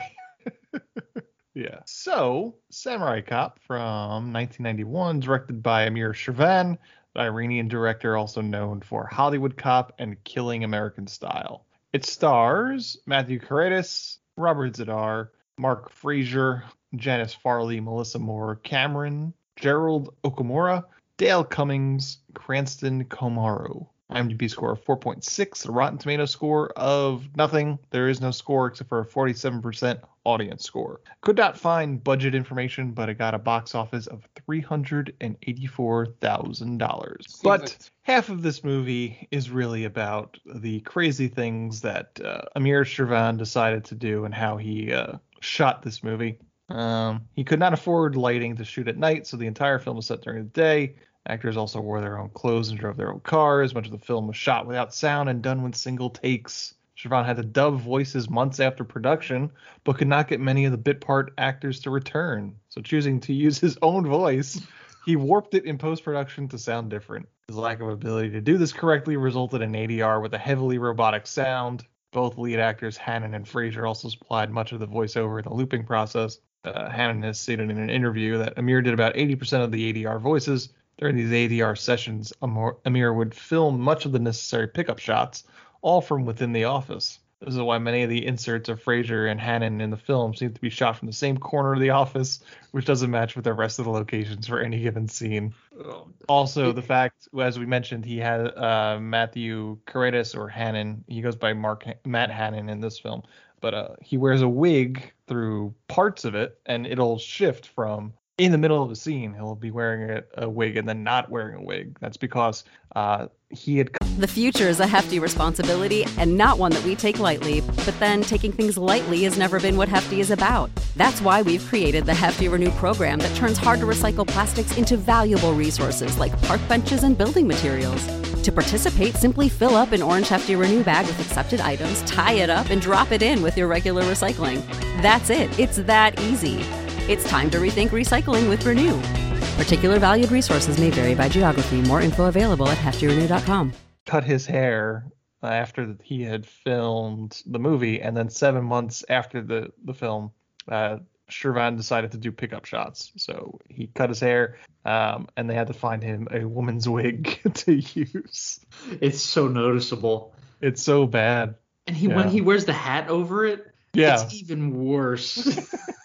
Yeah. So, Samurai Cop from nineteen ninety-one, directed by Amir Shervan, the Iranian director also known for Hollywood Cop and Killing American Style. It stars Matthew Karedas, Robert Zadar, Mark Frazier, Janice Farley, Melissa Moore Cameron, Gerald Okamura, Dale Cummings, Cranston Komaru. IMDb score of four point six, a Rotten Tomatoes score of nothing. There is no score except for a forty-seven percent audience score. Could not find budget information, but it got a box office of three hundred eighty-four thousand dollars. But like- half of this movie is really about the crazy things that uh, Amir Shervan decided to do and how he uh, shot this movie. Um, he could not afford lighting to shoot at night, so the entire film was set during the day. Actors also wore their own clothes and drove their own cars. Much of the film was shot without sound and done with single takes. Shervan had to dub voices months after production, but could not get many of the bit part actors to return. So choosing to use his own voice, he warped it in post-production to sound different. His lack of ability to do this correctly resulted in A D R with a heavily robotic sound. Both lead actors, Hannon and Frazier, also supplied much of the voiceover in the looping process. Uh, Hannon has stated in an interview that Amir did about eighty percent of the A D R voices. During these A D R sessions, Amir would film much of the necessary pickup shots, all from within the office. This is why many of the inserts of Frazier and Hannon in the film seem to be shot from the same corner of the office, which doesn't match with the rest of the locations for any given scene. Also, the fact, as we mentioned, he had uh, Matthew Karedas or Hannon. He goes by Mark Matt Hannon in this film, but uh, he wears a wig through parts of it, and it'll shift from in the middle of a scene, he'll be wearing a, a wig and then not wearing a wig. That's because uh, he had... The future is a hefty responsibility and not one that we take lightly. But then taking things lightly has never been what Hefty is about. That's why we've created the Hefty Renew program that turns hard-to-recycle plastics into valuable resources like park benches and building materials. To participate, simply fill up an orange Hefty Renew bag with accepted items, tie it up, and drop it in with your regular recycling. That's it. It's that easy. It's time to rethink recycling with Renew. Particular valued resources may vary by geography. More info available at hefty renew dot com. Cut his hair after he had filmed the movie, and then seven months after the, the film, uh, Shervan decided to do pickup shots. So he cut his hair, um, and they had to find him a woman's wig to use. It's so noticeable. It's so bad. And he Yeah. when he wears the hat over it, Yeah. it's even worse.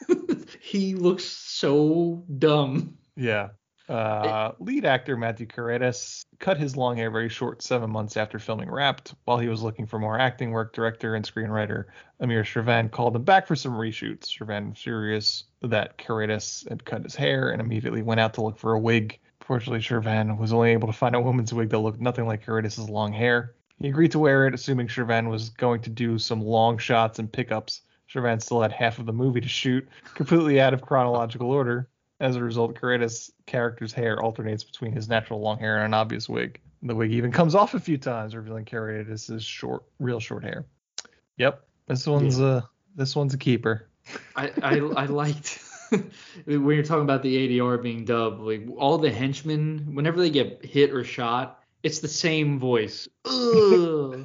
He looks so dumb. Yeah. Uh, lead actor Matthew Karedas cut his long hair very short seven months after filming Wrapped. While he was looking for more acting work, director and screenwriter Amir Shervan called him back for some reshoots. Shervan was furious that Karedas had cut his hair and immediately went out to look for a wig. Fortunately, Shervan was only able to find a woman's wig that looked nothing like Karedas' long hair. He agreed to wear it, assuming Shervan was going to do some long shots and pickups. Chauvin still had half of the movie to shoot, completely out of chronological order. As a result, Carretta's character's hair alternates between his natural long hair and an obvious wig. The wig even comes off a few times, revealing Carretta as his short, real short hair. Yep, this one's yeah. uh this one's a keeper. I I, I liked when you're talking about the A D R being dubbed, like all the henchmen, whenever they get hit or shot, it's the same voice. Ugh,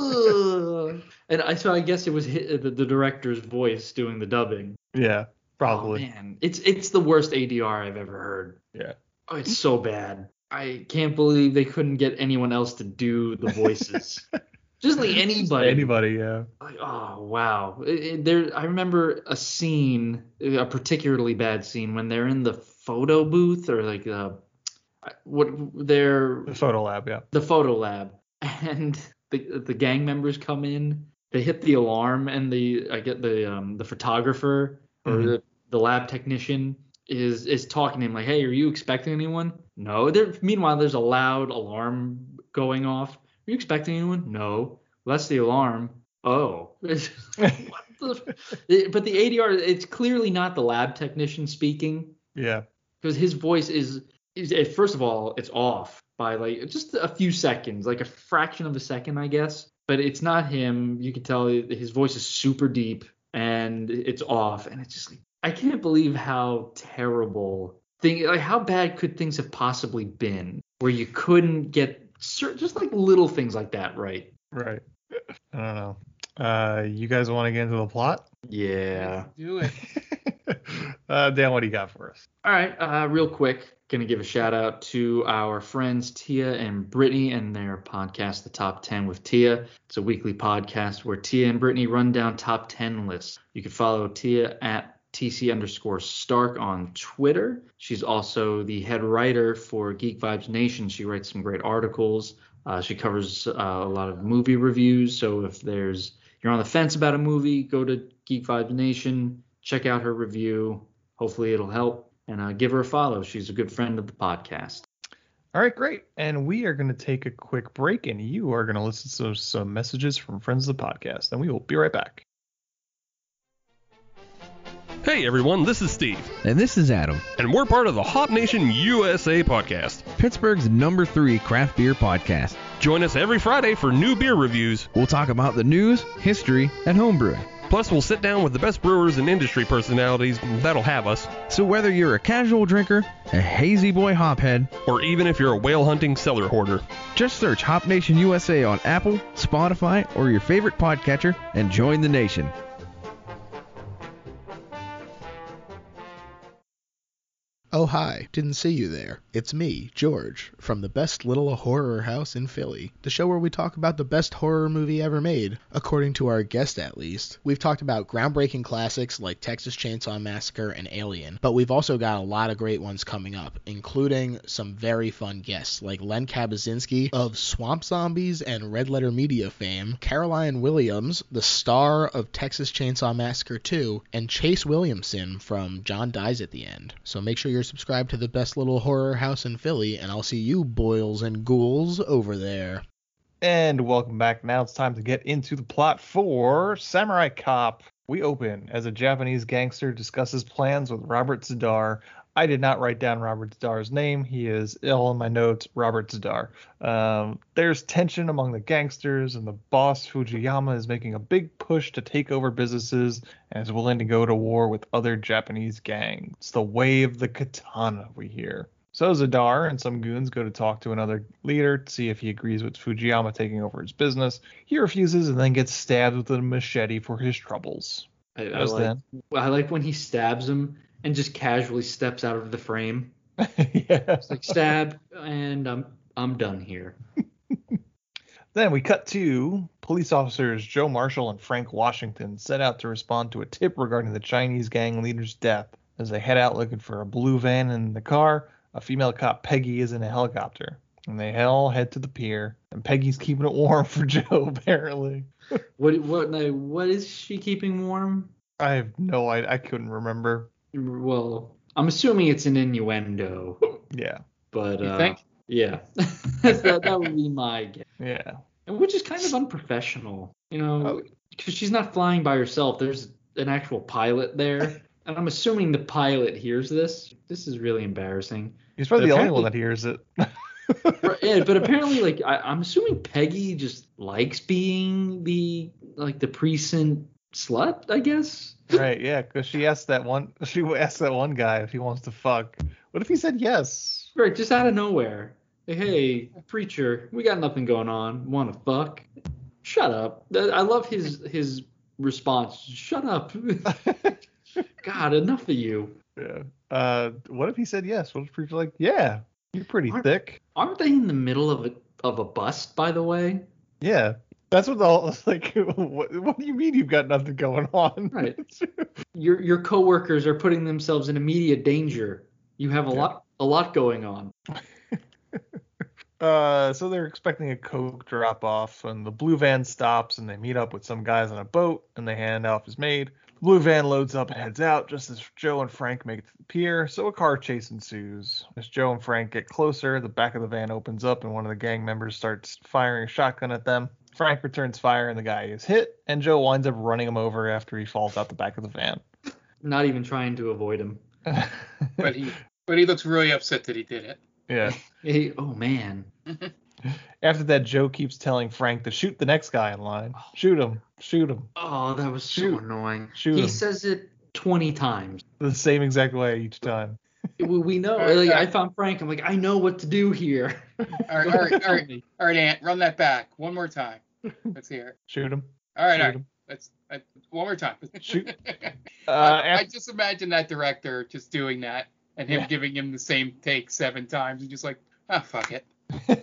ugh. And I so I guess it was hit, the, the director's voice doing the dubbing. Yeah. Probably. Oh, man, it's it's the worst A D R I've ever heard. Yeah. Oh, it's so bad. I can't believe they couldn't get anyone else to do the voices. Just like anybody. Anybody, yeah. Like, oh wow. It, it, there, I remember a scene, a particularly bad scene, when they're in the photo booth or like the what they're the photo lab, yeah. The photo lab, and the the gang members come in. They hit the alarm, and the I get the um the photographer or mm-hmm. the the lab technician is is talking to him like, hey, are you expecting anyone? No. There. Meanwhile, there's a loud alarm going off. Are you expecting anyone? No. Well, that's the alarm. Oh. What the? It, but the A D R, it's clearly not the lab technician speaking. Yeah. Because his voice is, is, first of all, it's off by like just a few seconds, like a fraction of a second, I guess. But it's not him. You can tell his voice is super deep and it's off. And it's just like, I can't believe how terrible thing, like how bad could things have possibly been where you couldn't get certain, just like little things like that right. Right. I don't know. Uh, you guys want to get into the plot? Yeah. Let's do it. uh, Dan, what do you got for us? All right. Uh, real quick, gonna give a shout out to our friends Tia and Brittany and their podcast, The Top ten with Tia. It's a weekly podcast where Tia and Brittany run down top ten lists. You can follow Tia at T C underscore Stark on Twitter. She's also the head writer for Geek Vibes Nation. She writes some great articles. Uh, she covers uh, a lot of movie reviews. So if there's you're on the fence about a movie, go to Geek Vibes Nation, check out her review. Hopefully it'll help, and uh, give her a follow. She's a good friend of the podcast. All right, great. And we are going to take a quick break, and you are going to listen to some messages from friends of the podcast, and we will be right back. Hey everyone, this is Steve. And this is Adam. And we're part of the Hop Nation U S A podcast, Pittsburgh's number three craft beer podcast. Join us every Friday for new beer reviews. We'll talk about the news, history, and homebrewing. Plus, we'll sit down with the best brewers and industry personalities that'll have us. So whether you're a casual drinker, a hazy boy hophead, or even if you're a whale hunting cellar hoarder, just search Hop Nation U S A on Apple, Spotify, or your favorite podcatcher and join the nation. Oh hi, didn't see you there. It's me, George, from the best little horror house in Philly, the show where we talk about the best horror movie ever made, according to our guest at least. We've talked about groundbreaking classics like Texas Chainsaw Massacre and Alien, but we've also got a lot of great ones coming up, including some very fun guests like Len Kabaczynski of Swamp Zombies and Red Letter Media fame, Caroline Williams, the star of Texas Chainsaw Massacre two, and Chase Williamson from John Dies at the End. So make sure you're subscribed to the best little horror house in Philly, and I'll see you boils and ghouls over there. And welcome back. Now it's time to get into the plot for Samurai Cop. We open as a Japanese gangster discusses plans with Robert Z'Dar. I did not write down Robert Z'Dar's name. He is ill in my notes, Robert Z'Dar. Um, there's tension among the gangsters, and the boss, Fujiyama, is making a big push to take over businesses and is willing to go to war with other Japanese gangs. It's the way of the katana, we hear. So Z'Dar and some goons go to talk to another leader to see if he agrees with Fujiyama taking over his business. He refuses and then gets stabbed with a machete for his troubles. I, I, like, I like when he stabs him and just casually steps out of the frame. Yeah. It's like stab, and I'm I'm done here. Then we cut to police officers Joe Marshall and Frank Washington set out to respond to a tip regarding the Chinese gang leader's death. As they head out looking for a blue van in the car, a female cop, Peggy, is in a helicopter. And they all head to the pier, and Peggy's keeping it warm for Joe, apparently. What what what is she keeping warm? I have no idea. I couldn't remember. Well, I'm assuming it's an innuendo. Yeah. But, you uh, think? Yeah. that, that would be my guess. Yeah. And which is kind of unprofessional, you know, because she's not flying by herself. There's an actual pilot there, and I'm assuming the pilot hears this. This is really embarrassing. He's probably But the only one apparently- that hears it. Yeah, but apparently, like I, I'm assuming Peggy just likes being the like the precinct slut, I guess. Right, yeah, because she asked that one. She asked that one guy if he wants to fuck. What if he said yes? Right, just out of nowhere. Like, hey, preacher, we got nothing going on. Want to fuck? Shut up. I love his his response. Shut up. God, enough of you. Yeah. Uh, what if he said yes? What if preacher like, yeah, you're pretty Aren't- thick. Aren't they in the middle of a of a bust, by the way? Yeah. That's what the whole, like, what, what do you mean you've got nothing going on? Right. Your your coworkers are putting themselves in immediate danger. You have a Yeah. lot a lot going on. Uh, so they're expecting a coke drop off, and the blue van stops, and they meet up with some guys on a boat, and they hand off his maid. The blue van loads up and heads out just as Joe and Frank make it to the pier, so a car chase ensues. As Joe and Frank get closer, the back of the van opens up, and one of the gang members starts firing a shotgun at them. Frank returns fire, and the guy is hit, and Joe winds up running him over after he falls out the back of the van. Not even trying to avoid him. But he but he looks really upset that he did it. Yeah. Hey, oh man. After that, Joe keeps telling Frank to shoot the next guy in line. Shoot him. Shoot him. Oh, that was so Shoot. annoying. Shoot he him. says it twenty times. The same exact way each time. We, we know. All right, Like, all I right. found Frank. I'm like, I know what to do here. All right, all right, all right, all right, Ant, run that back one more time. Let's hear it. Shoot him. All right, Shoot all right. him. Let's uh, one more time. Shoot. Uh, I, I af- just imagine that director just doing that and him Yeah. giving him the same take seven times and just like, ah, fuck it.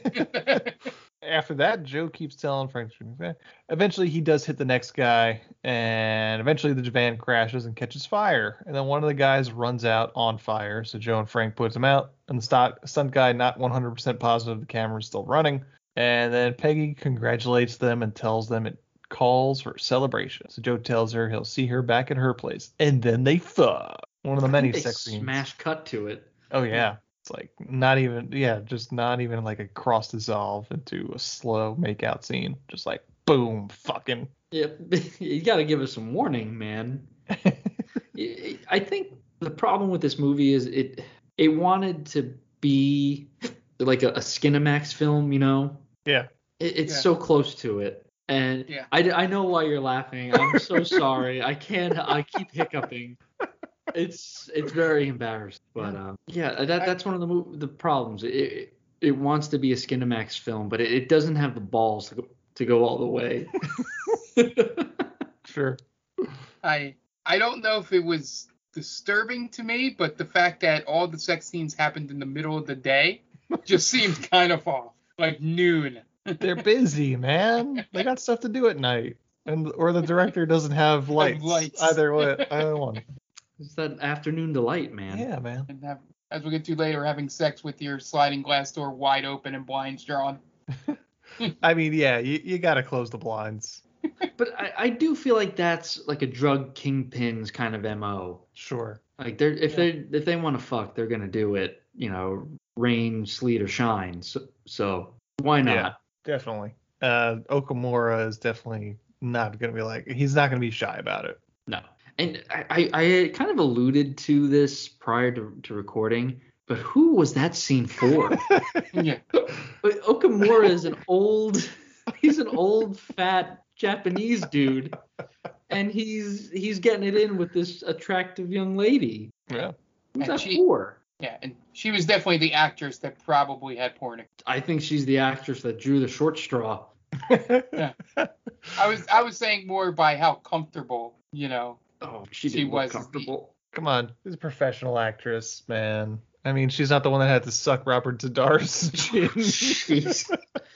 After that, Joe keeps telling Frank. to shoot him. Eventually, he does hit the next guy, and eventually the van crashes and catches fire. And then one of the guys runs out on fire, so Joe and Frank puts him out. And the stunt, stunt guy, not one hundred percent positive the camera is still running. And then Peggy congratulates them and tells them it calls for a celebration. So Joe tells her he'll see her back at her place, and then they fuck. One of the many They sex scenes. smash cut to it. Oh yeah. It's like not even yeah, just not even like a cross dissolve into a slow makeout scene. Just like boom, fucking. Yeah, you got to give us some warning, man. I think the problem with this movie is it it wanted to be like a, a Skinamax film, you know. Yeah. It, it's Yeah. so close to it, and Yeah. I, I know why you're laughing. I'm so sorry. I can't. I keep hiccuping. It's it's very embarrassing, but um, yeah, that that's one of the mov- the problems. It, it it wants to be a Skinamax film, but it, it doesn't have the balls to go, to go all the way. Sure. I I don't know if it was disturbing to me, but the fact that all the sex scenes happened in the middle of the day just seemed kind of off, like noon. They're busy, man. They got stuff to do at night. And or the director doesn't have lights. lights. Either way, either one. It's that afternoon delight, man. Yeah, man. And have, as we get to later, having sex with your sliding glass door wide open and blinds drawn. I mean, yeah, you, you gotta close the blinds. But I, I do feel like that's like a drug kingpin's kind of M O. Sure. Like they're if they if they want to fuck, they're gonna do it. You know, rain, sleet, or shine. So so why not? Yeah, definitely. Uh, Okamura is definitely not gonna be like he's not gonna be shy about it. No. And I, I, I kind of alluded to this prior to, to recording, but who was that scene for? Yeah. But Okamura is an old, he's an old fat Japanese dude, and he's he's getting it in with this attractive young lady. Yeah. Who's And that she- for? Yeah, and she was definitely the actress that probably had porn. I think she's the actress that drew the short straw. Yeah. I was I was saying more by how comfortable, you know. Oh, she, She didn't was look comfortable. Come on, she's a professional actress, man. I mean, she's not the one that had to suck Robert Zadar's chin. Jeez.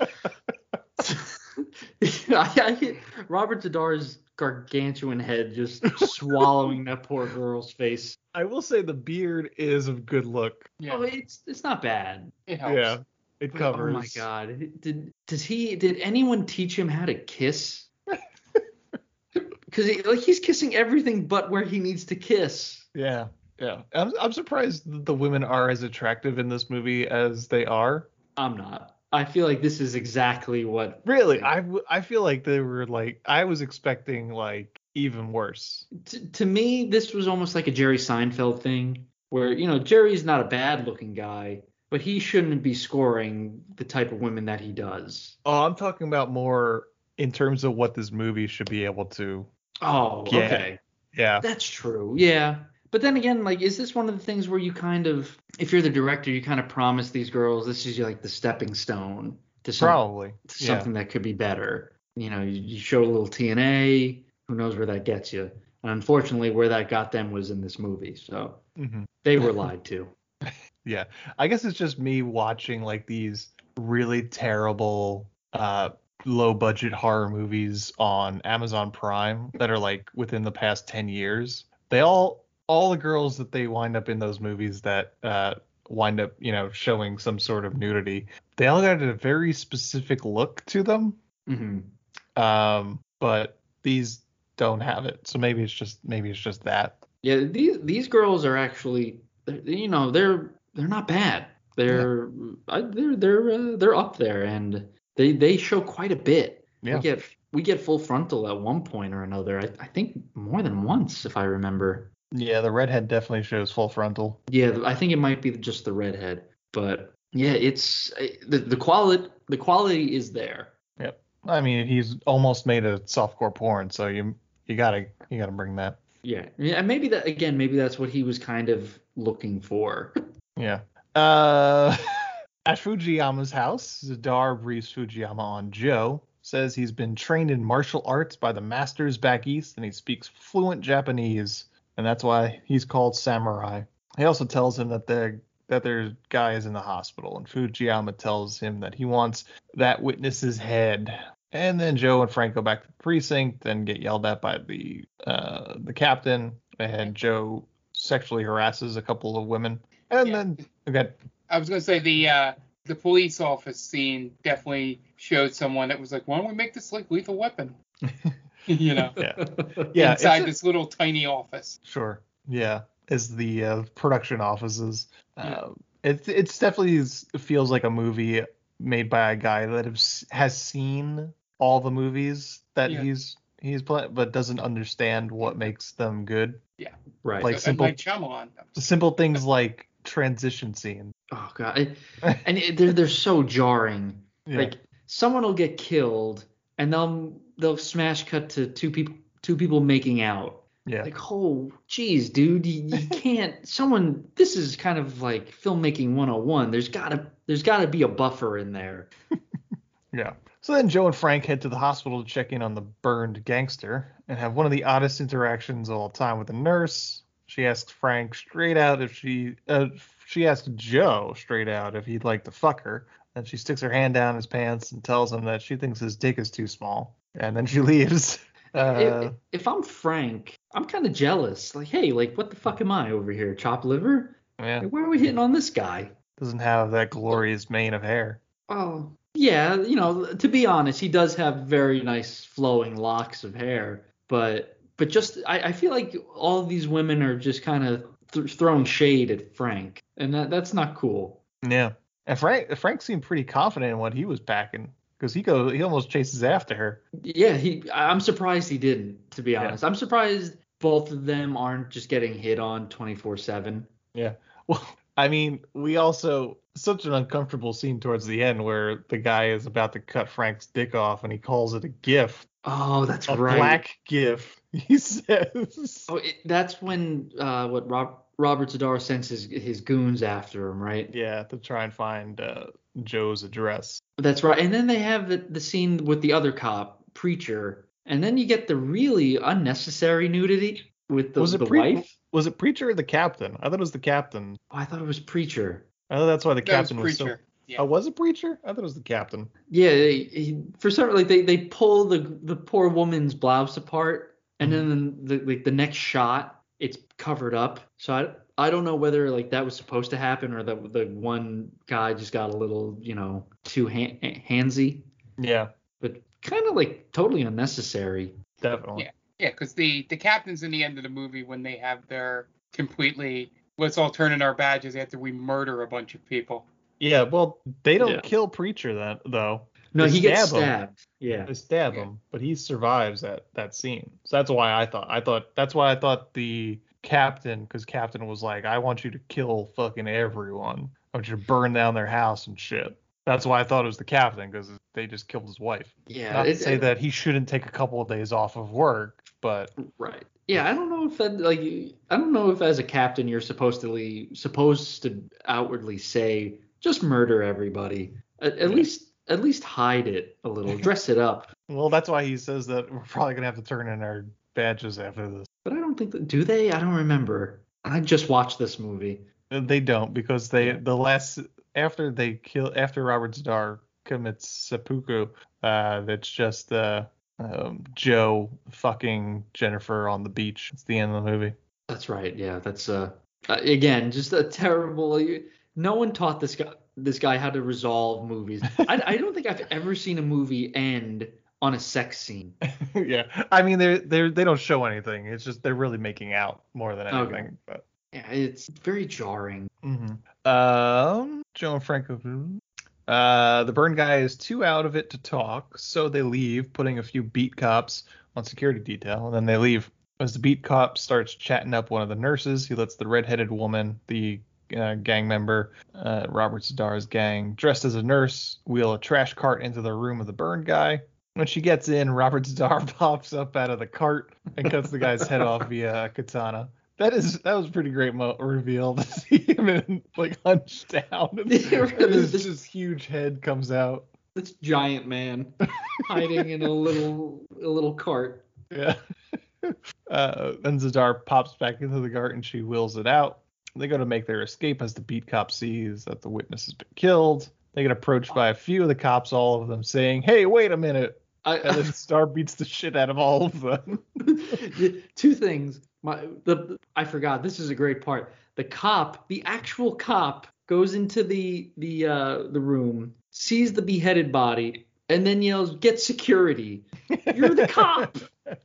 I, I, Robert Zadar's gargantuan head just swallowing that poor girl's face. I will say the beard is a good look. Yeah. Oh, it's it's not bad. It helps. Yeah, it covers. Oh my god. Did does he did anyone teach him how to kiss? Because he, like he's kissing everything but where he needs to kiss. Yeah, yeah. I'm I'm surprised that the women are as attractive in this movie as they are. I'm not. I feel like this is exactly what. Really, I, w- I feel like they were like I was expecting like even worse. T- to me, this was almost like a Jerry Seinfeld thing, where you know Jerry's not a bad-looking guy, but he shouldn't be scoring the type of women that he does. Oh, I'm talking about more in terms of what this movie should be able to. Oh, get. okay. Yeah. That's true. Yeah. But then again, like, is this one of the things where you kind of, if you're the director, you kind of promise these girls this is like the stepping stone to, some, Probably. to Yeah. something that could be better? You know, you, you show a little T N A, who knows where that gets you? And unfortunately, where that got them was in this movie. So Mhm. they were lied to. Yeah. I guess it's just me watching like these really terrible uh low budget horror movies on Amazon Prime that are like within the past ten years. They all all the girls that they wind up in those movies that uh wind up, you know, showing some sort of nudity, they all got a very specific look to them. Mm-hmm. Um but these don't have it. So maybe it's just maybe it's just that. Yeah, these these girls are actually, you know, they're they're not bad. They're yeah. I, they're they're uh, they're up there, and they they show quite a bit. Yeah. We get we get full frontal at one point or another. I, I think more than once, if I remember. Yeah, the redhead definitely shows full frontal. Yeah, I think it might be just the redhead, but yeah, it's the the quality the quality is there. Yep. I mean, he's almost made a softcore porn, so you you gotta you gotta bring that. Yeah, yeah, and maybe that again, maybe that's what he was kind of looking for. Yeah. Uh, at Fujiyama's house, Zadar briefs Fujiyama on Joe. Says he's been trained in martial arts by the masters back east, and he speaks fluent Japanese, and that's why he's called Samurai. He also tells him that the that their guy is in the hospital, and Fujiyama tells him that he wants that witness's head. And then Joe and Frank go back to the precinct and get yelled at by the uh, the captain, and Joe sexually harasses a couple of women. And yeah. then okay. I was gonna say the uh, the police office scene definitely showed someone that was like, why don't we make this like Lethal Weapon? You know, yeah, yeah, inside this a, little tiny office. Sure, yeah, as the uh, production offices. Yeah. Uh, it it's definitely feels like a movie made by a guy that has, has seen all the movies that yeah. he's he's playing, but doesn't understand what makes them good. Yeah, right. Like so, simple, like Shyamalan. simple things like transition scene. Oh god, it, and it, they're they're so jarring. Yeah. Like someone will get killed, and they'll they'll smash cut to two people two people making out. Yeah. Like, oh, geez, dude, you, you can't. Someone, this is kind of like filmmaking one oh one. There's gotta there's gotta be a buffer in there. Yeah. So then Joe and Frank head to the hospital to check in on the burned gangster and have one of the oddest interactions of all time with the nurse. She asks Frank straight out if she uh, she asks Joe straight out if he'd like to fuck her. And she sticks her hand down his pants and tells him that she thinks his dick is too small. And then she leaves. Uh, if, if I'm Frank, I'm kind of jealous. Like, hey, like, what the fuck am I over here? Chopped liver? Yeah. Like, why are we hitting on this guy? Doesn't have that glorious mane of hair. Oh, yeah. You know, to be honest, he does have very nice flowing locks of hair. But but just, I, I feel like all of these women are just kind of th- throwing shade at Frank. And that that's not cool. Yeah. And Frank Frank seemed pretty confident in what he was packing. Because he goes, he almost chases after her. Yeah, he. I'm surprised he didn't, to be honest. Yeah. I'm surprised both of them aren't just getting hit on twenty-four seven. Yeah. Well, I mean, we also, such an uncomfortable scene towards the end where the guy is about to cut Frank's dick off and he calls it a gift. Oh, that's a right. A black gift, he says. Oh, it, that's when, uh, what, Rob, Robert Zadar sends his, his goons after him, right? Yeah, to try and find uh, Joe's address. That's right. And then they have the, the scene with the other cop, Preacher. And then you get the really unnecessary nudity with the, was it the pre- wife. Was it Preacher or the captain? I thought it was the captain. Oh, I thought it was Preacher. I thought that's why the that captain was, was so... Preacher. Yeah. Oh, was it Preacher? I thought it was the captain. Yeah, they, he, for some like they, they pull the the poor woman's blouse apart, and mm-hmm. then the like the next shot it's covered up. So I I don't know whether like that was supposed to happen or that the one guy just got a little you know too hand, handsy. Yeah. But kind of like totally unnecessary. Definitely. Yeah, yeah, because the the captains in the end of the movie when they have their completely let's all turn in our badges after we murder a bunch of people. Yeah, well, they don't yeah. kill Preacher then, though. No, they he gets stab him. stabbed. Yeah. They stab Yeah. him, but he survives that that scene. So that's why I thought I thought that's why I thought the captain, because captain was like, I want you to kill fucking everyone. I want you to burn down their house and shit. That's why I thought it was the captain, because they just killed his wife. Yeah. Not it- to say it- that he shouldn't take a couple of days off of work, but Right. Yeah, I don't know if that like I don't know if as a captain you're supposed to le- supposed to outwardly say just murder everybody. At, at Yeah. least at least hide it a little, dress it up. well, that's why he says that we're probably gonna have to turn in our badges after this. But I don't think that do they? I don't remember. I just watched this movie. They don't, because they the last after they kill after Robert Zadar commits seppuku, uh, that's just uh, um, Joe fucking Jennifer on the beach. It's the end of the movie. That's right. Yeah, that's uh uh, again just a terrible. No one taught this guy this guy how to resolve movies. I, I don't think I've ever seen a movie end on a sex scene. yeah, I mean they they they don't show anything. It's just they're really making out more than anything. Okay. But Yeah, it's very jarring. hmm um, Joe and Franco. Uh, the burn guy is too out of it to talk, so they leave, putting a few beat cops on security detail, and then they leave. As the beat cop starts chatting up one of the nurses, he lets the redheaded woman, the uh, gang member, uh, Robert Zadar's gang, dressed as a nurse, wheel a trash cart into the room of the burn guy. When she gets in, Robert Zadar pops up out of the cart and cuts the guy's head off via a katana. That is that was a pretty great mo- reveal to see him in, like hunched down. And his just huge head comes out. This giant man hiding in a little a little cart. Yeah. Uh, then Zadar pops back into the cart and she wheels it out. They go to make their escape as the beat cop sees that the witness has been killed. They get approached by a few of the cops, all of them saying, "Hey, wait a minute!" I, and then Star beats the shit out of all of them. Two things. My the I forgot. This is a great part. The cop, the actual cop, goes into the the uh, the room, sees the beheaded body, and then yells, "Get security! You're the cop.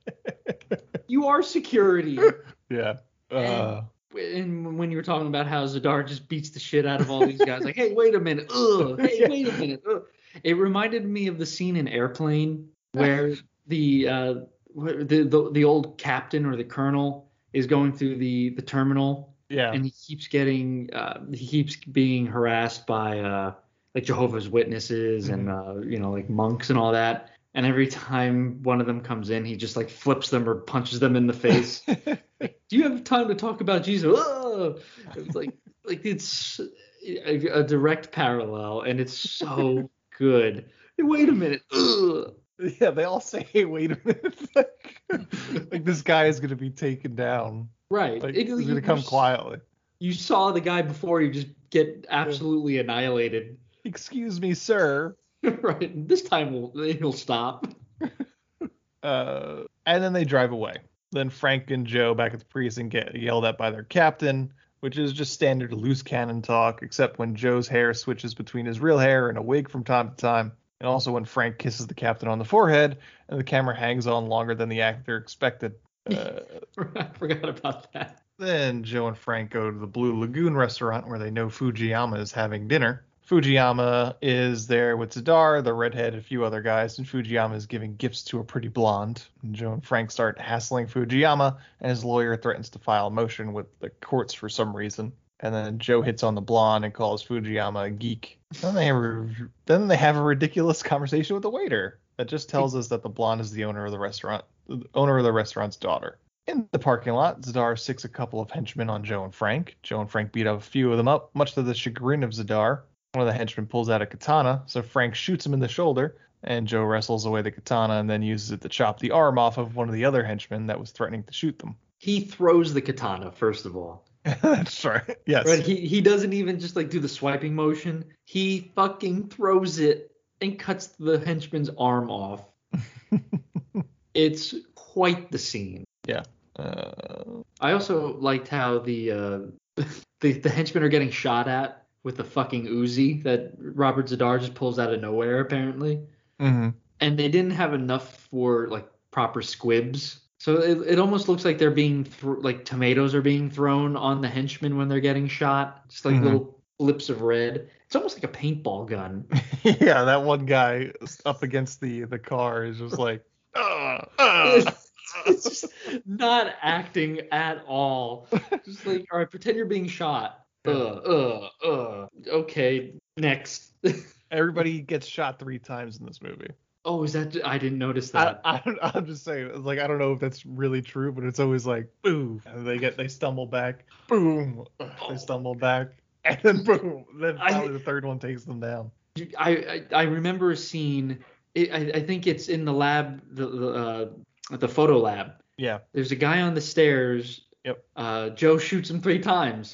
You are security." Yeah. Uh, and when you were talking about how Zadar just beats the shit out of all these guys, like, hey, wait a minute, ugh, hey, Yeah. wait a minute, ugh. It reminded me of the scene in Airplane where the uh the, the the old captain or the colonel is going through the the terminal, yeah, and he keeps getting uh he keeps being harassed by uh like Jehovah's Witnesses and uh you know like monks and all that. And every time one of them comes in, he just like flips them or punches them in the face. Like, do you have time to talk about Jesus? Oh! It's like like it's a, a direct parallel, and it's so good. Hey, wait a minute. Ugh. Yeah, they all say, "Hey, wait a minute!" like, like this guy is gonna be taken down. Right. Like, It- he's you- gonna come you- quietly. You saw the guy before you just get absolutely annihilated. Excuse me, sir. Right. This time we'll, he'll stop. Uh, and then they drive away. Then Frank and Joe back at the precinct get yelled at by their captain, which is just standard loose cannon talk, except when Joe's hair switches between his real hair and a wig from time to time, and also when Frank kisses the captain on the forehead and the camera hangs on longer than the actor expected. Uh, I forgot about that. Then Joe and Frank go to the Blue Lagoon restaurant where they know Fujiyama is having dinner. Fujiyama is there with Zadar, the redhead, and a few other guys, and Fujiyama is giving gifts to a pretty blonde. And Joe and Frank start hassling Fujiyama, and his lawyer threatens to file a motion with the courts for some reason. And then Joe hits on the blonde and calls Fujiyama a geek. Then they have a, then they have a ridiculous conversation with the waiter that just tells us that the blonde is the owner of the restaurant, the owner of the restaurant's daughter. In the parking lot, Zadar sicks a couple of henchmen on Joe and Frank. Joe and Frank beat up a few of them up, much to the chagrin of Zadar. One of the henchmen pulls out a katana, so Frank shoots him in the shoulder, and Joe wrestles away the katana and then uses it to chop the arm off of one of the other henchmen that was threatening to shoot them. He throws the katana, first of all. That's right. Yes. Right? He he doesn't even just like do the swiping motion. He fucking throws it and cuts the henchman's arm off. It's quite the scene. Yeah. Uh... I also liked how the uh, the the henchmen are getting shot at with the fucking Uzi that Robert Zadar just pulls out of nowhere, apparently. Mm-hmm. And they didn't have enough for like proper squibs. So it, it almost looks like they're being th- like tomatoes are being thrown on the henchmen when they're getting shot, just like Mhm. little flips of red. It's almost like a paintball gun. Yeah, that one guy up against the the car is just like, uh, uh. It's, it's just not acting at all. Just like, all right, pretend you're being shot. Uh, uh, uh. Okay, next. Everybody gets shot three times in this movie. Oh, is that? I didn't notice that. I, I, I'm just saying, it's like, I don't know if that's really true, but it's always like, boom, and they get, they stumble back, boom, oh. They stumble back, and then boom, then finally I, the third one takes them down. I, I, I remember a scene. It, I, I think it's in the lab, the the, uh, the photo lab. Yeah. There's a guy on the stairs. Yep. Uh, Joe shoots him three times.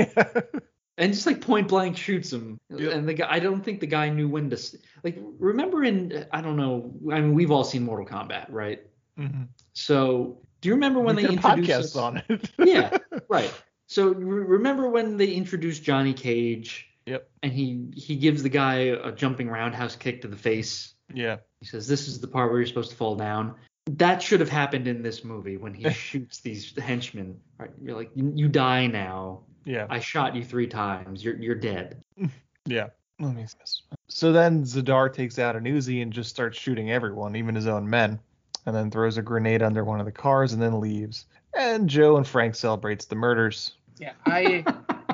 And just like point blank shoots him, yep. And the guy, I don't think the guy knew when to, like, remember in, I don't know, I mean, we've all seen Mortal Kombat, right? Mm-hmm. So do you remember when we they introduced podcasts us? on it? Yeah, right. So re- remember when they introduced Johnny Cage? Yep. And he he gives the guy a jumping roundhouse kick to the face. Yeah. He says, "This is the part where you're supposed to fall down." That should have happened in this movie when he shoots these henchmen. Right? You're like, you die now. Yeah. I shot you three times. You're you're dead. Yeah. Let me see this. So then Zadar takes out an Uzi and just starts shooting everyone, even his own men, and then throws a grenade under one of the cars and then leaves. And Joe and Frank celebrates the murders. Yeah, I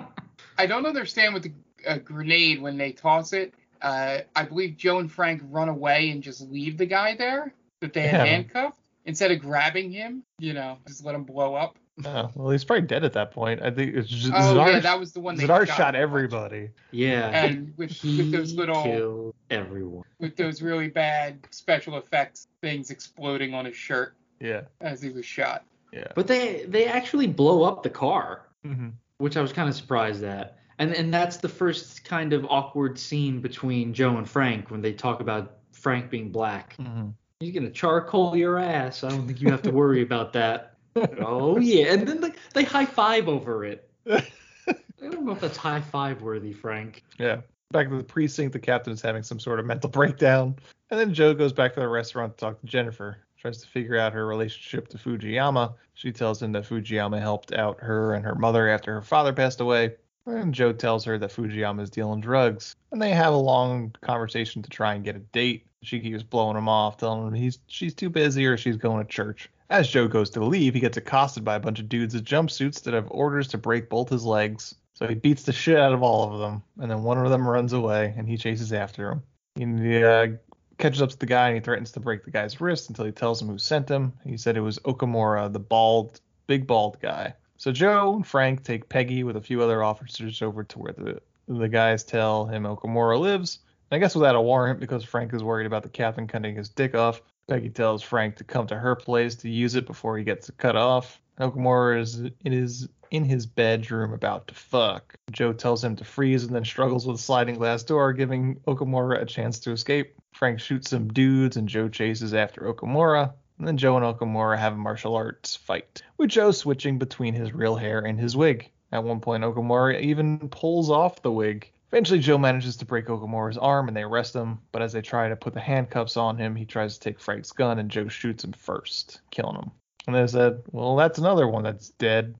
I don't understand with the uh, grenade when they toss it. Uh, I believe Joe and Frank run away and just leave the guy there that they had Yeah. handcuffed instead of grabbing him. You know, just let him blow up. Oh, well, he's probably dead at that point. I think it's just Oh, Zadar, yeah, that was the one they Zadar shot. shot everybody. Yeah. And with, he with those little killed everyone. with those really bad special effects things exploding on his shirt Yeah. as he was shot. Yeah. But they they actually blow up the car, Mm-hmm. which I was kind of surprised at. And and that's the first kind of awkward scene between Joe and Frank when they talk about Frank being black. Mm-hmm. He's gonna charcoal your ass. I don't think you have to worry about that. Oh yeah, and then they, they high five over it. I don't know if that's high five worthy, Frank. Yeah. Back to the precinct, the captain is having some sort of mental breakdown. And then Joe goes back to the restaurant to talk to Jennifer. Tries to figure out her relationship to Fujiyama. She tells him that Fujiyama helped out her and her mother after her father passed away. And Joe tells her that Fujiyama is dealing drugs. And they have a long conversation to try and get a date. She keeps blowing him off, telling him he's she's too busy or she's going to church. As Joe goes to leave, he gets accosted by a bunch of dudes in jumpsuits that have orders to break both his legs. So he beats the shit out of all of them, and then one of them runs away, and he chases after him. He uh, catches up to the guy, and he threatens to break the guy's wrist until he tells him who sent him. He said it was Okamura, the bald, big bald guy. So Joe and Frank take Peggy with a few other officers over to where the, the guys tell him Okamura lives. And I guess without a warrant, because Frank is worried about the captain cutting his dick off. Peggy tells Frank to come to her place to use it before he gets it cut off. Okamura is in his in his bedroom about to fuck. Joe tells him to freeze and then struggles with a sliding glass door, giving Okamura a chance to escape. Frank shoots some dudes and Joe chases after Okamura. And then Joe and Okamura have a martial arts fight, with Joe switching between his real hair and his wig. At one point, Okamura even pulls off the wig. Eventually, Joe manages to break Okamura's arm and they arrest him, but as they try to put the handcuffs on him, he tries to take Frank's gun and Joe shoots him first, killing him. And they said, well, that's another one that's dead.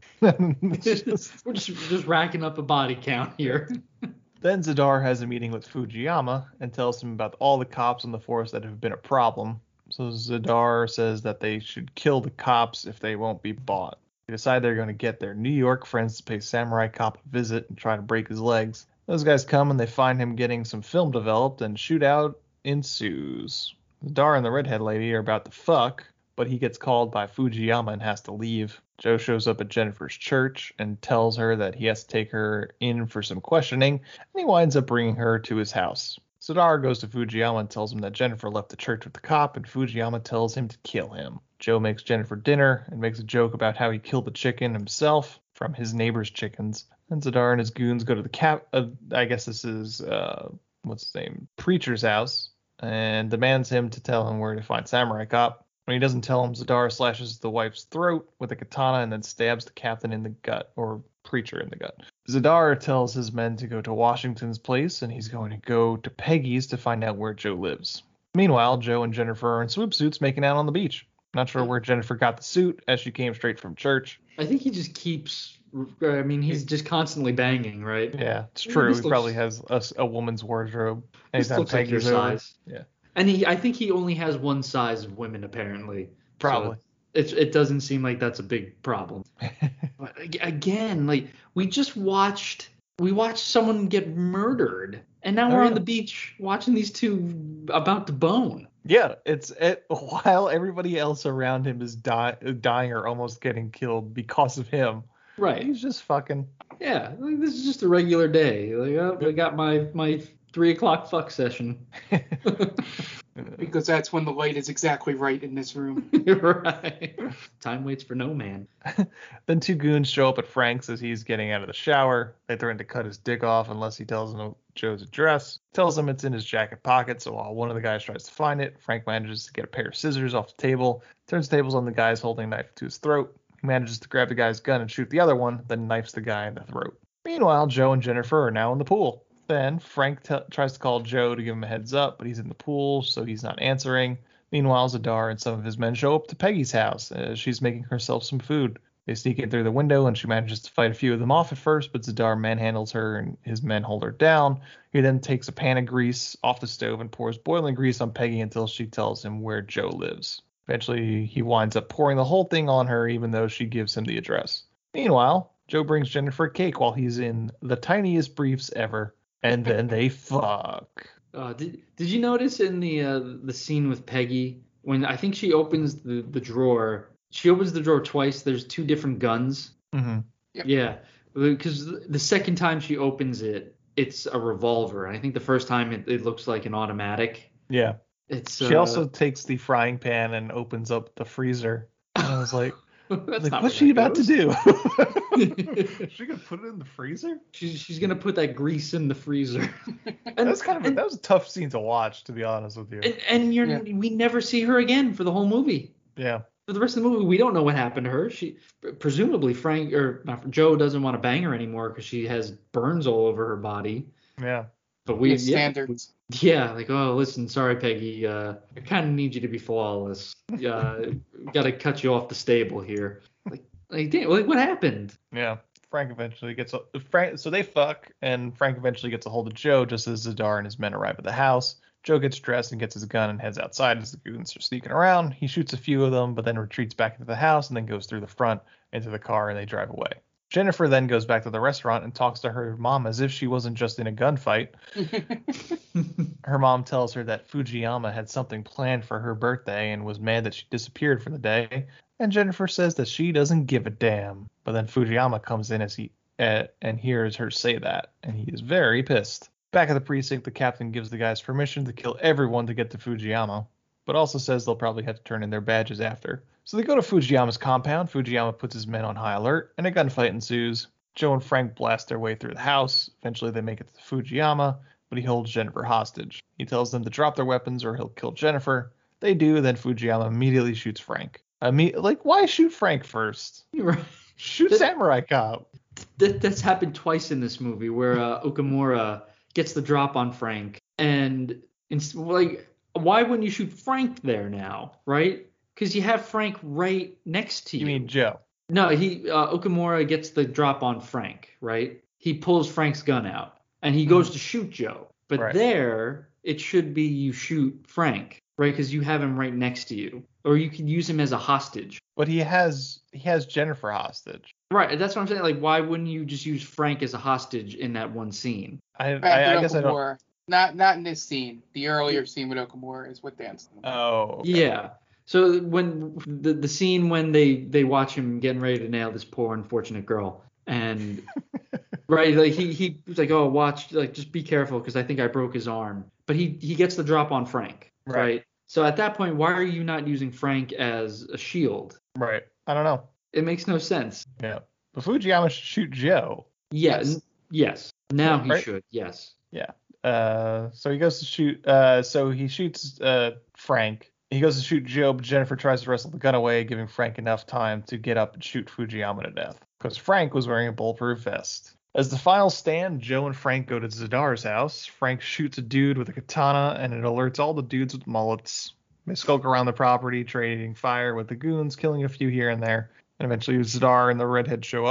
just, we're just, just racking up a body count here. Then Zadar has a meeting with Fujiyama and tells him about all the cops on the force that have been a problem. So Zadar says that they should kill the cops if they won't be bought. They decide they're going to get their New York friends to pay Samurai Cop a visit and try to break his legs. Those guys come and they find him getting some film developed and shootout ensues. Zadar and the redhead lady are about to fuck, but he gets called by Fujiyama and has to leave. Joe shows up at Jennifer's church and tells her that he has to take her in for some questioning, and he winds up bringing her to his house. Zadar goes to Fujiyama and tells him that Jennifer left the church with the cop, and Fujiyama tells him to kill him. Joe makes Jennifer dinner and makes a joke about how he killed the chicken himself from his neighbor's chickens. And Zadar and his goons go to the cap, uh, I guess this is, uh, what's his name, Preacher's house, and demands him to tell him where to find Samurai Cop. When he doesn't tell him, Zadar slashes the wife's throat with a katana and then stabs the captain in the gut, or Preacher in the gut. Zadar tells his men to go to Washington's place, and he's going to go to Peggy's to find out where Joe lives. Meanwhile, Joe and Jennifer are in swoop suits making out on the beach. Not sure where Jennifer got the suit, as she came straight from church. I think he just keeps I mean, he's just constantly banging, right? Yeah, it's I mean, true. this He looks- probably has a, s- a woman's wardrobe. This Anytime looks like your Peggy's over. size. Yeah, And he, I think he only has one size of women apparently. probably. So it's it doesn't seem like that's a big problem. But ag- again, like we just watched, we watched someone get murdered, and now Oh, we're yeah. on the beach watching these two about to bone. Yeah, it's it, while everybody else around him is die, dying or almost getting killed because of him. Right. He's just fucking. Yeah, like, this is just a regular day. Like, oh, I got my my three o'clock fuck session. Because that's when the light is exactly right in this room. Right. Time waits for no man. Then two goons show up at Frank's as he's getting out of the shower. They threaten to cut his dick off unless he tells them Joe's address. Tells them it's in his jacket pocket, so while one of the guys tries to find it, Frank manages to get a pair of scissors off the table, turns the tables on the guys holding a knife to his throat. He manages to grab the guy's gun and shoot the other one, then knifes the guy in the throat. Meanwhile, Joe and Jennifer are now in the pool. Then Frank t- tries to call Joe to give him a heads up, but he's in the pool, so he's not answering. Meanwhile, Zadar and some of his men show up to Peggy's house as she's making herself some food. They sneak in through the window, and she manages to fight a few of them off at first, but Zadar manhandles her, and his men hold her down. He then takes a pan of grease off the stove and pours boiling grease on Peggy until she tells him where Joe lives. Eventually, he winds up pouring the whole thing on her, even though she gives him the address. Meanwhile, Joe brings Jennifer a cake while he's in the tiniest briefs ever. And then they fuck. Uh, did Did you notice in the uh, the scene with Peggy when I think she opens the, the drawer? She opens the drawer twice. There's two different guns. Mm-hmm. Yep. Yeah, because the second time she opens it, it's a revolver. And I think the first time it, it looks like an automatic. Yeah. It's. She uh, also takes the frying pan and opens up the freezer. And I was like, That's like not what's where she that about goes. to do? Is she gonna put it in the freezer? She's she's gonna put that grease in the freezer. And That's kind of a, that was a tough scene to watch, to be honest with you. and, and you're Yeah. we never see her again for the whole movie. Yeah. For the rest of the movie, we don't know what happened to her. She presumably Frank or not, Joe doesn't want to bang her anymore because she has burns all over her body. Yeah. But we Yeah, yeah, standards. Yeah, like, oh, listen, sorry, Peggy. Uh, I kind of need you to be flawless. Uh, got to cut you off the stable here. Like, like, damn, like, what happened? Yeah. Frank eventually gets a Frank. So they fuck, and Frank eventually gets a hold of Joe just as Zadar and his men arrive at the house. Joe gets dressed and gets his gun and heads outside as the goons are sneaking around. He shoots a few of them, but then retreats back into the house and then goes through the front into the car and they drive away. Jennifer then goes back to the restaurant and talks to her mom as if she wasn't just in a gunfight. Her mom tells her that Fujiyama had something planned for her birthday and was mad that she disappeared for the day. And Jennifer says that she doesn't give a damn. But then Fujiyama comes in as he uh, and hears her say that, and he is very pissed. Back at the precinct, the captain gives the guys permission to kill everyone to get to Fujiyama, but also says they'll probably have to turn in their badges after. So they go to Fujiyama's compound. Fujiyama puts his men on high alert, and a gunfight ensues. Joe and Frank blast their way through the house. Eventually, they make it to Fujiyama, but he holds Jennifer hostage. He tells them to drop their weapons or he'll kill Jennifer. They do, then Fujiyama immediately shoots Frank. I mean, like, why shoot Frank first? You're right. Shoot Samurai Cop. That, that's happened twice in this movie where uh, Okamura gets the drop on Frank, and it's like, why wouldn't you shoot Frank there now, right? Because you have Frank right next to you. You mean Joe? No, he uh, Okamura gets the drop on Frank, right? He pulls Frank's gun out, and he goes to shoot Joe. But Right. there, it should be you shoot Frank, right? Because you have him right next to you, or you could use him as a hostage. But he has he has Jennifer hostage. Right, that's what I'm saying. Like, why wouldn't you just use Frank as a hostage in that one scene? I Back I, I to guess I don't. Okamura. Not not in this scene. The earlier scene with Okamura is what Dan's talking about. Oh. okay. Yeah. So when the the scene when they they watch him getting ready to nail this poor unfortunate girl, and right, like he he was like, oh, watch, like just be careful because I think I broke his arm. But he he gets the drop on Frank, right? Right. So at that point, why are you not using Frank as a shield? Right. I don't know. It makes no sense. Yeah. But Fujiyama should shoot Joe. Yes. Yes. yes. Now Yeah, he right? should. Yes. Yeah. Uh. So he goes to shoot. Uh. So he shoots. Uh. Frank. He goes to shoot Joe, but Jennifer tries to wrestle the gun away, giving Frank enough time to get up and shoot Fujiyama to death. Because Frank was wearing a bulletproof vest. As the final stand, Joe and Frank go to Zadar's house. Frank shoots a dude with a katana, and it alerts all the dudes with mullets. They skulk around the property, trading fire with the goons, killing a few here and there. And eventually Zadar and the redhead show up.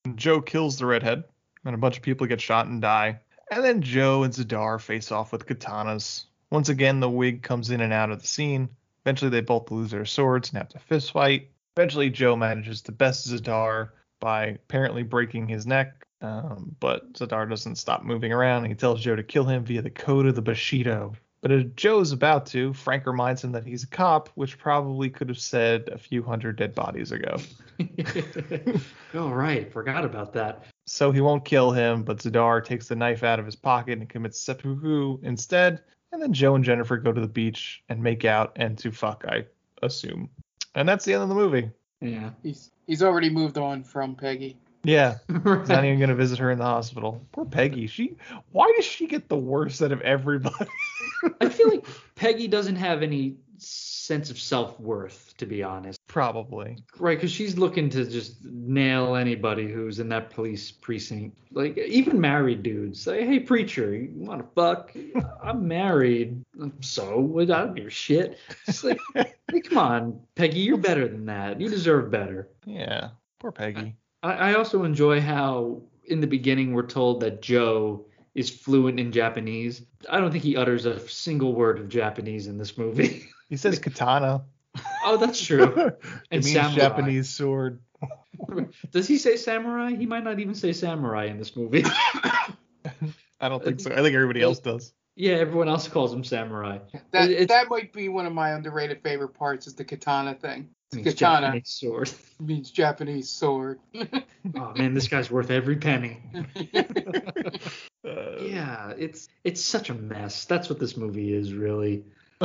Joe kills the redhead, and a bunch of people get shot and die. And then Joe and Zadar face off with katanas. Once again, the wig comes in and out of the scene. Eventually, they both lose their swords and have to fist fight. Eventually, Joe manages to best Zadar by apparently breaking his neck, um, but Zadar doesn't stop moving around, and he tells Joe to kill him via the code of the Bushido. But as Joe's about to, Frank reminds him that he's a cop, which probably could have said a few hundred dead bodies ago. Oh, right. Forgot about that. So he won't kill him, but Zadar takes the knife out of his pocket and commits seppuku instead. And then Joe and Jennifer go to the beach and make out and to fuck, I assume. And that's the end of the movie. Yeah. He's he's already moved on from Peggy. Yeah. Right. He's not even going to visit her in the hospital. Poor Peggy. She. Why does she get the worst out of everybody? I feel like Peggy doesn't have any sense of self-worth, to be honest. Probably. Right, because she's looking to just nail anybody who's in that police precinct. Like, even married dudes. Say, hey, preacher, you want to fuck? I'm married. So? I don't give a shit. It's like, hey, come on, Peggy, you're better than that. You deserve better. Yeah, poor Peggy. I, I also enjoy how, in the beginning, we're told that Joe is fluent in Japanese. I don't think he utters a single word of Japanese in this movie. He says katana. Oh, that's true. It And means samurai. Japanese sword. Does he say samurai? He might not even say samurai in this movie. I don't think so. I think everybody else does. Yeah, everyone else calls him samurai. That It- that might be one of my underrated favorite parts is the katana thing. Means Katana Japanese sword. means Japanese sword. Oh man, this guy's worth every penny. Yeah, it's it's such a mess. That's what this movie is, really.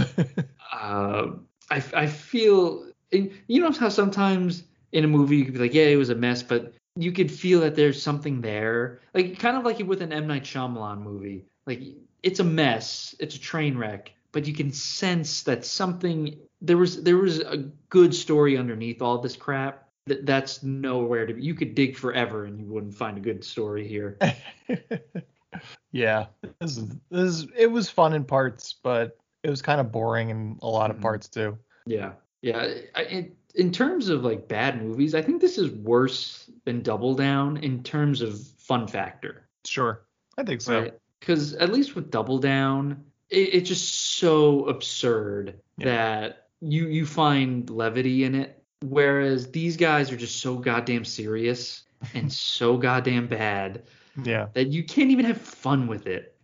uh, I I feel, you know how sometimes in a movie you could be like, yeah, it was a mess, but you could feel that there's something there, like kind of like with an M. Night Shyamalan movie. Like, it's a mess, it's a train wreck, but you can sense that something there was there was a good story underneath all this crap. That that's nowhere to be. You could dig forever and you wouldn't find a good story here. Yeah, this is, this is, it was fun in parts, but it was kind of boring in a lot of parts too. Yeah, yeah. I, in, in terms of like bad movies, I think this is worse than Double Down in terms of fun factor. Sure, I think so. Because at least with Double Down, it, it's just so absurd Yeah. that you you find levity in it, whereas these guys are just so goddamn serious and so goddamn bad. Yeah. That you can't even have fun with it.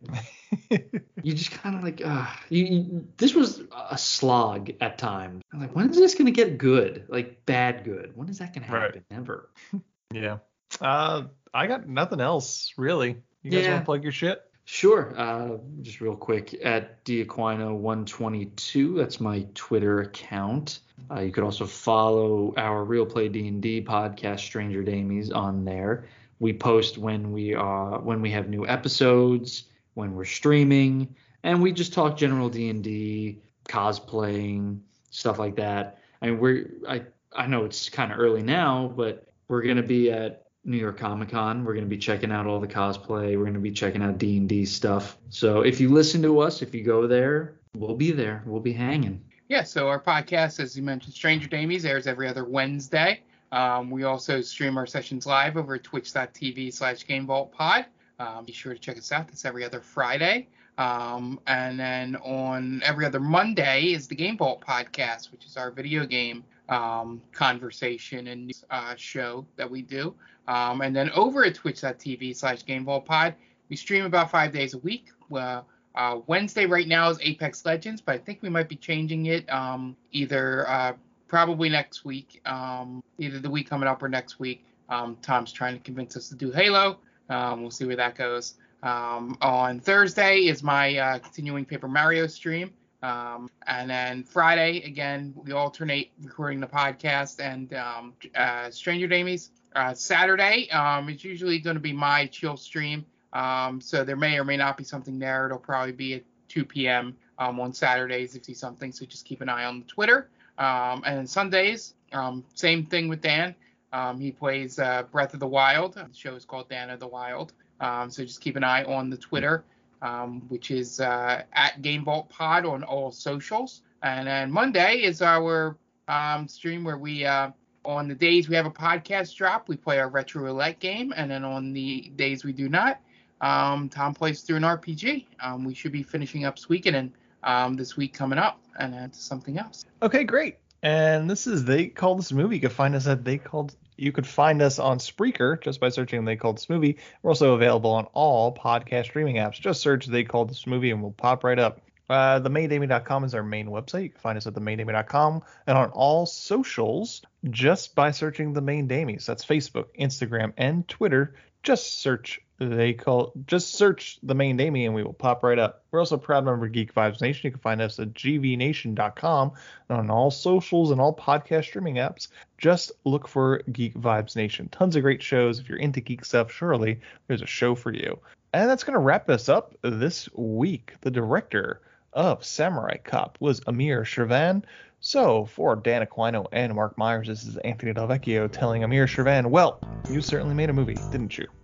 You just kind of like, uh, you, you, this was a slog at times. I'm like, when is this going to get good? Like, bad good. When is that going to happen? Right. Never. Yeah. Uh, I got nothing else, really. You guys Yeah. want to plug your shit? Sure. Uh, just real quick, at Diaquino one twenty-two, that's my Twitter account. Uh, you could also follow our Real Play D and D podcast, Stranger Damies, on there. We post when we are when we have new episodes, when we're streaming, and we just talk general D and D, cosplaying, stuff like that. I mean, we're I I know it's kind of early now, but we're gonna be at New York Comic Con. We're gonna be checking out all the cosplay. We're gonna be checking out D and D stuff. So if you listen to us, if you go there, we'll be there. We'll be hanging. Yeah, so our podcast, as you mentioned, Stranger Damies, airs every other Wednesday. Um, we also stream our sessions live over at twitch.tv slash GameVaultPod. Um, be sure to check us out. That's every other Friday. Um, and then on every other Monday is the Game Vault podcast, which is our video game um, conversation and news, uh, show that we do. Um, and then over at twitch.tv slash GameVaultPod, we stream about five days a week. Uh, uh, Wednesday right now is Apex Legends, but I think we might be changing it um, either uh, probably next week, um, either the week coming up or next week. Um, Tom's trying to convince us to do Halo. Um, we'll see where that goes. Um, on Thursday is my uh, continuing Paper Mario stream. Um, and then Friday, again, we alternate recording the podcast and um, uh, Stranger Damies. Uh, Saturday um, is usually going to be my chill stream. Um, so there may or may not be something there. It'll probably be at two p.m. Um, on Saturdays if you see something. So just keep an eye on Twitter. Um, and Sundays, um, same thing with Dan. Um, he plays uh, Breath of the Wild. The show is called Dan of the Wild. Um, so just keep an eye on the Twitter, um, which is uh, at Game Vault Pod on all socials. And then Monday is our um, stream where we uh, On the days we have a podcast drop, we play our retro roulette game, and then on the days we do not, um, Tom plays through an R P G. Um, we should be finishing up Suikoden um, this week coming up, and that's something else. Okay, great. And this is They Called This Movie. You can find us at They Called. You could find us on Spreaker just by searching They Called This Movie. We're also available on all podcast streaming apps. Just search They Called This Movie, and we'll pop right up. Uh, the main damie dot com is our main website. You can find us at the main damie dot com and on all socials just by searching The Main Damies. That's Facebook, Instagram, and Twitter. Just search they call just search The Main Damie and we will pop right up. We're also a proud member of Geek Vibes Nation. You can find us at g v nation dot com and on all socials and all podcast streaming apps. Just look for Geek Vibes Nation. Tons of great shows. If you're into geek stuff, surely there's a show for you. And that's going to wrap us up this week. The director of Samurai Cop was Amir Shervan. So, for Dan Aquino and Mark Myers, this is Anthony Del Vecchio telling Amir Shervan, well, you certainly made a movie, didn't you?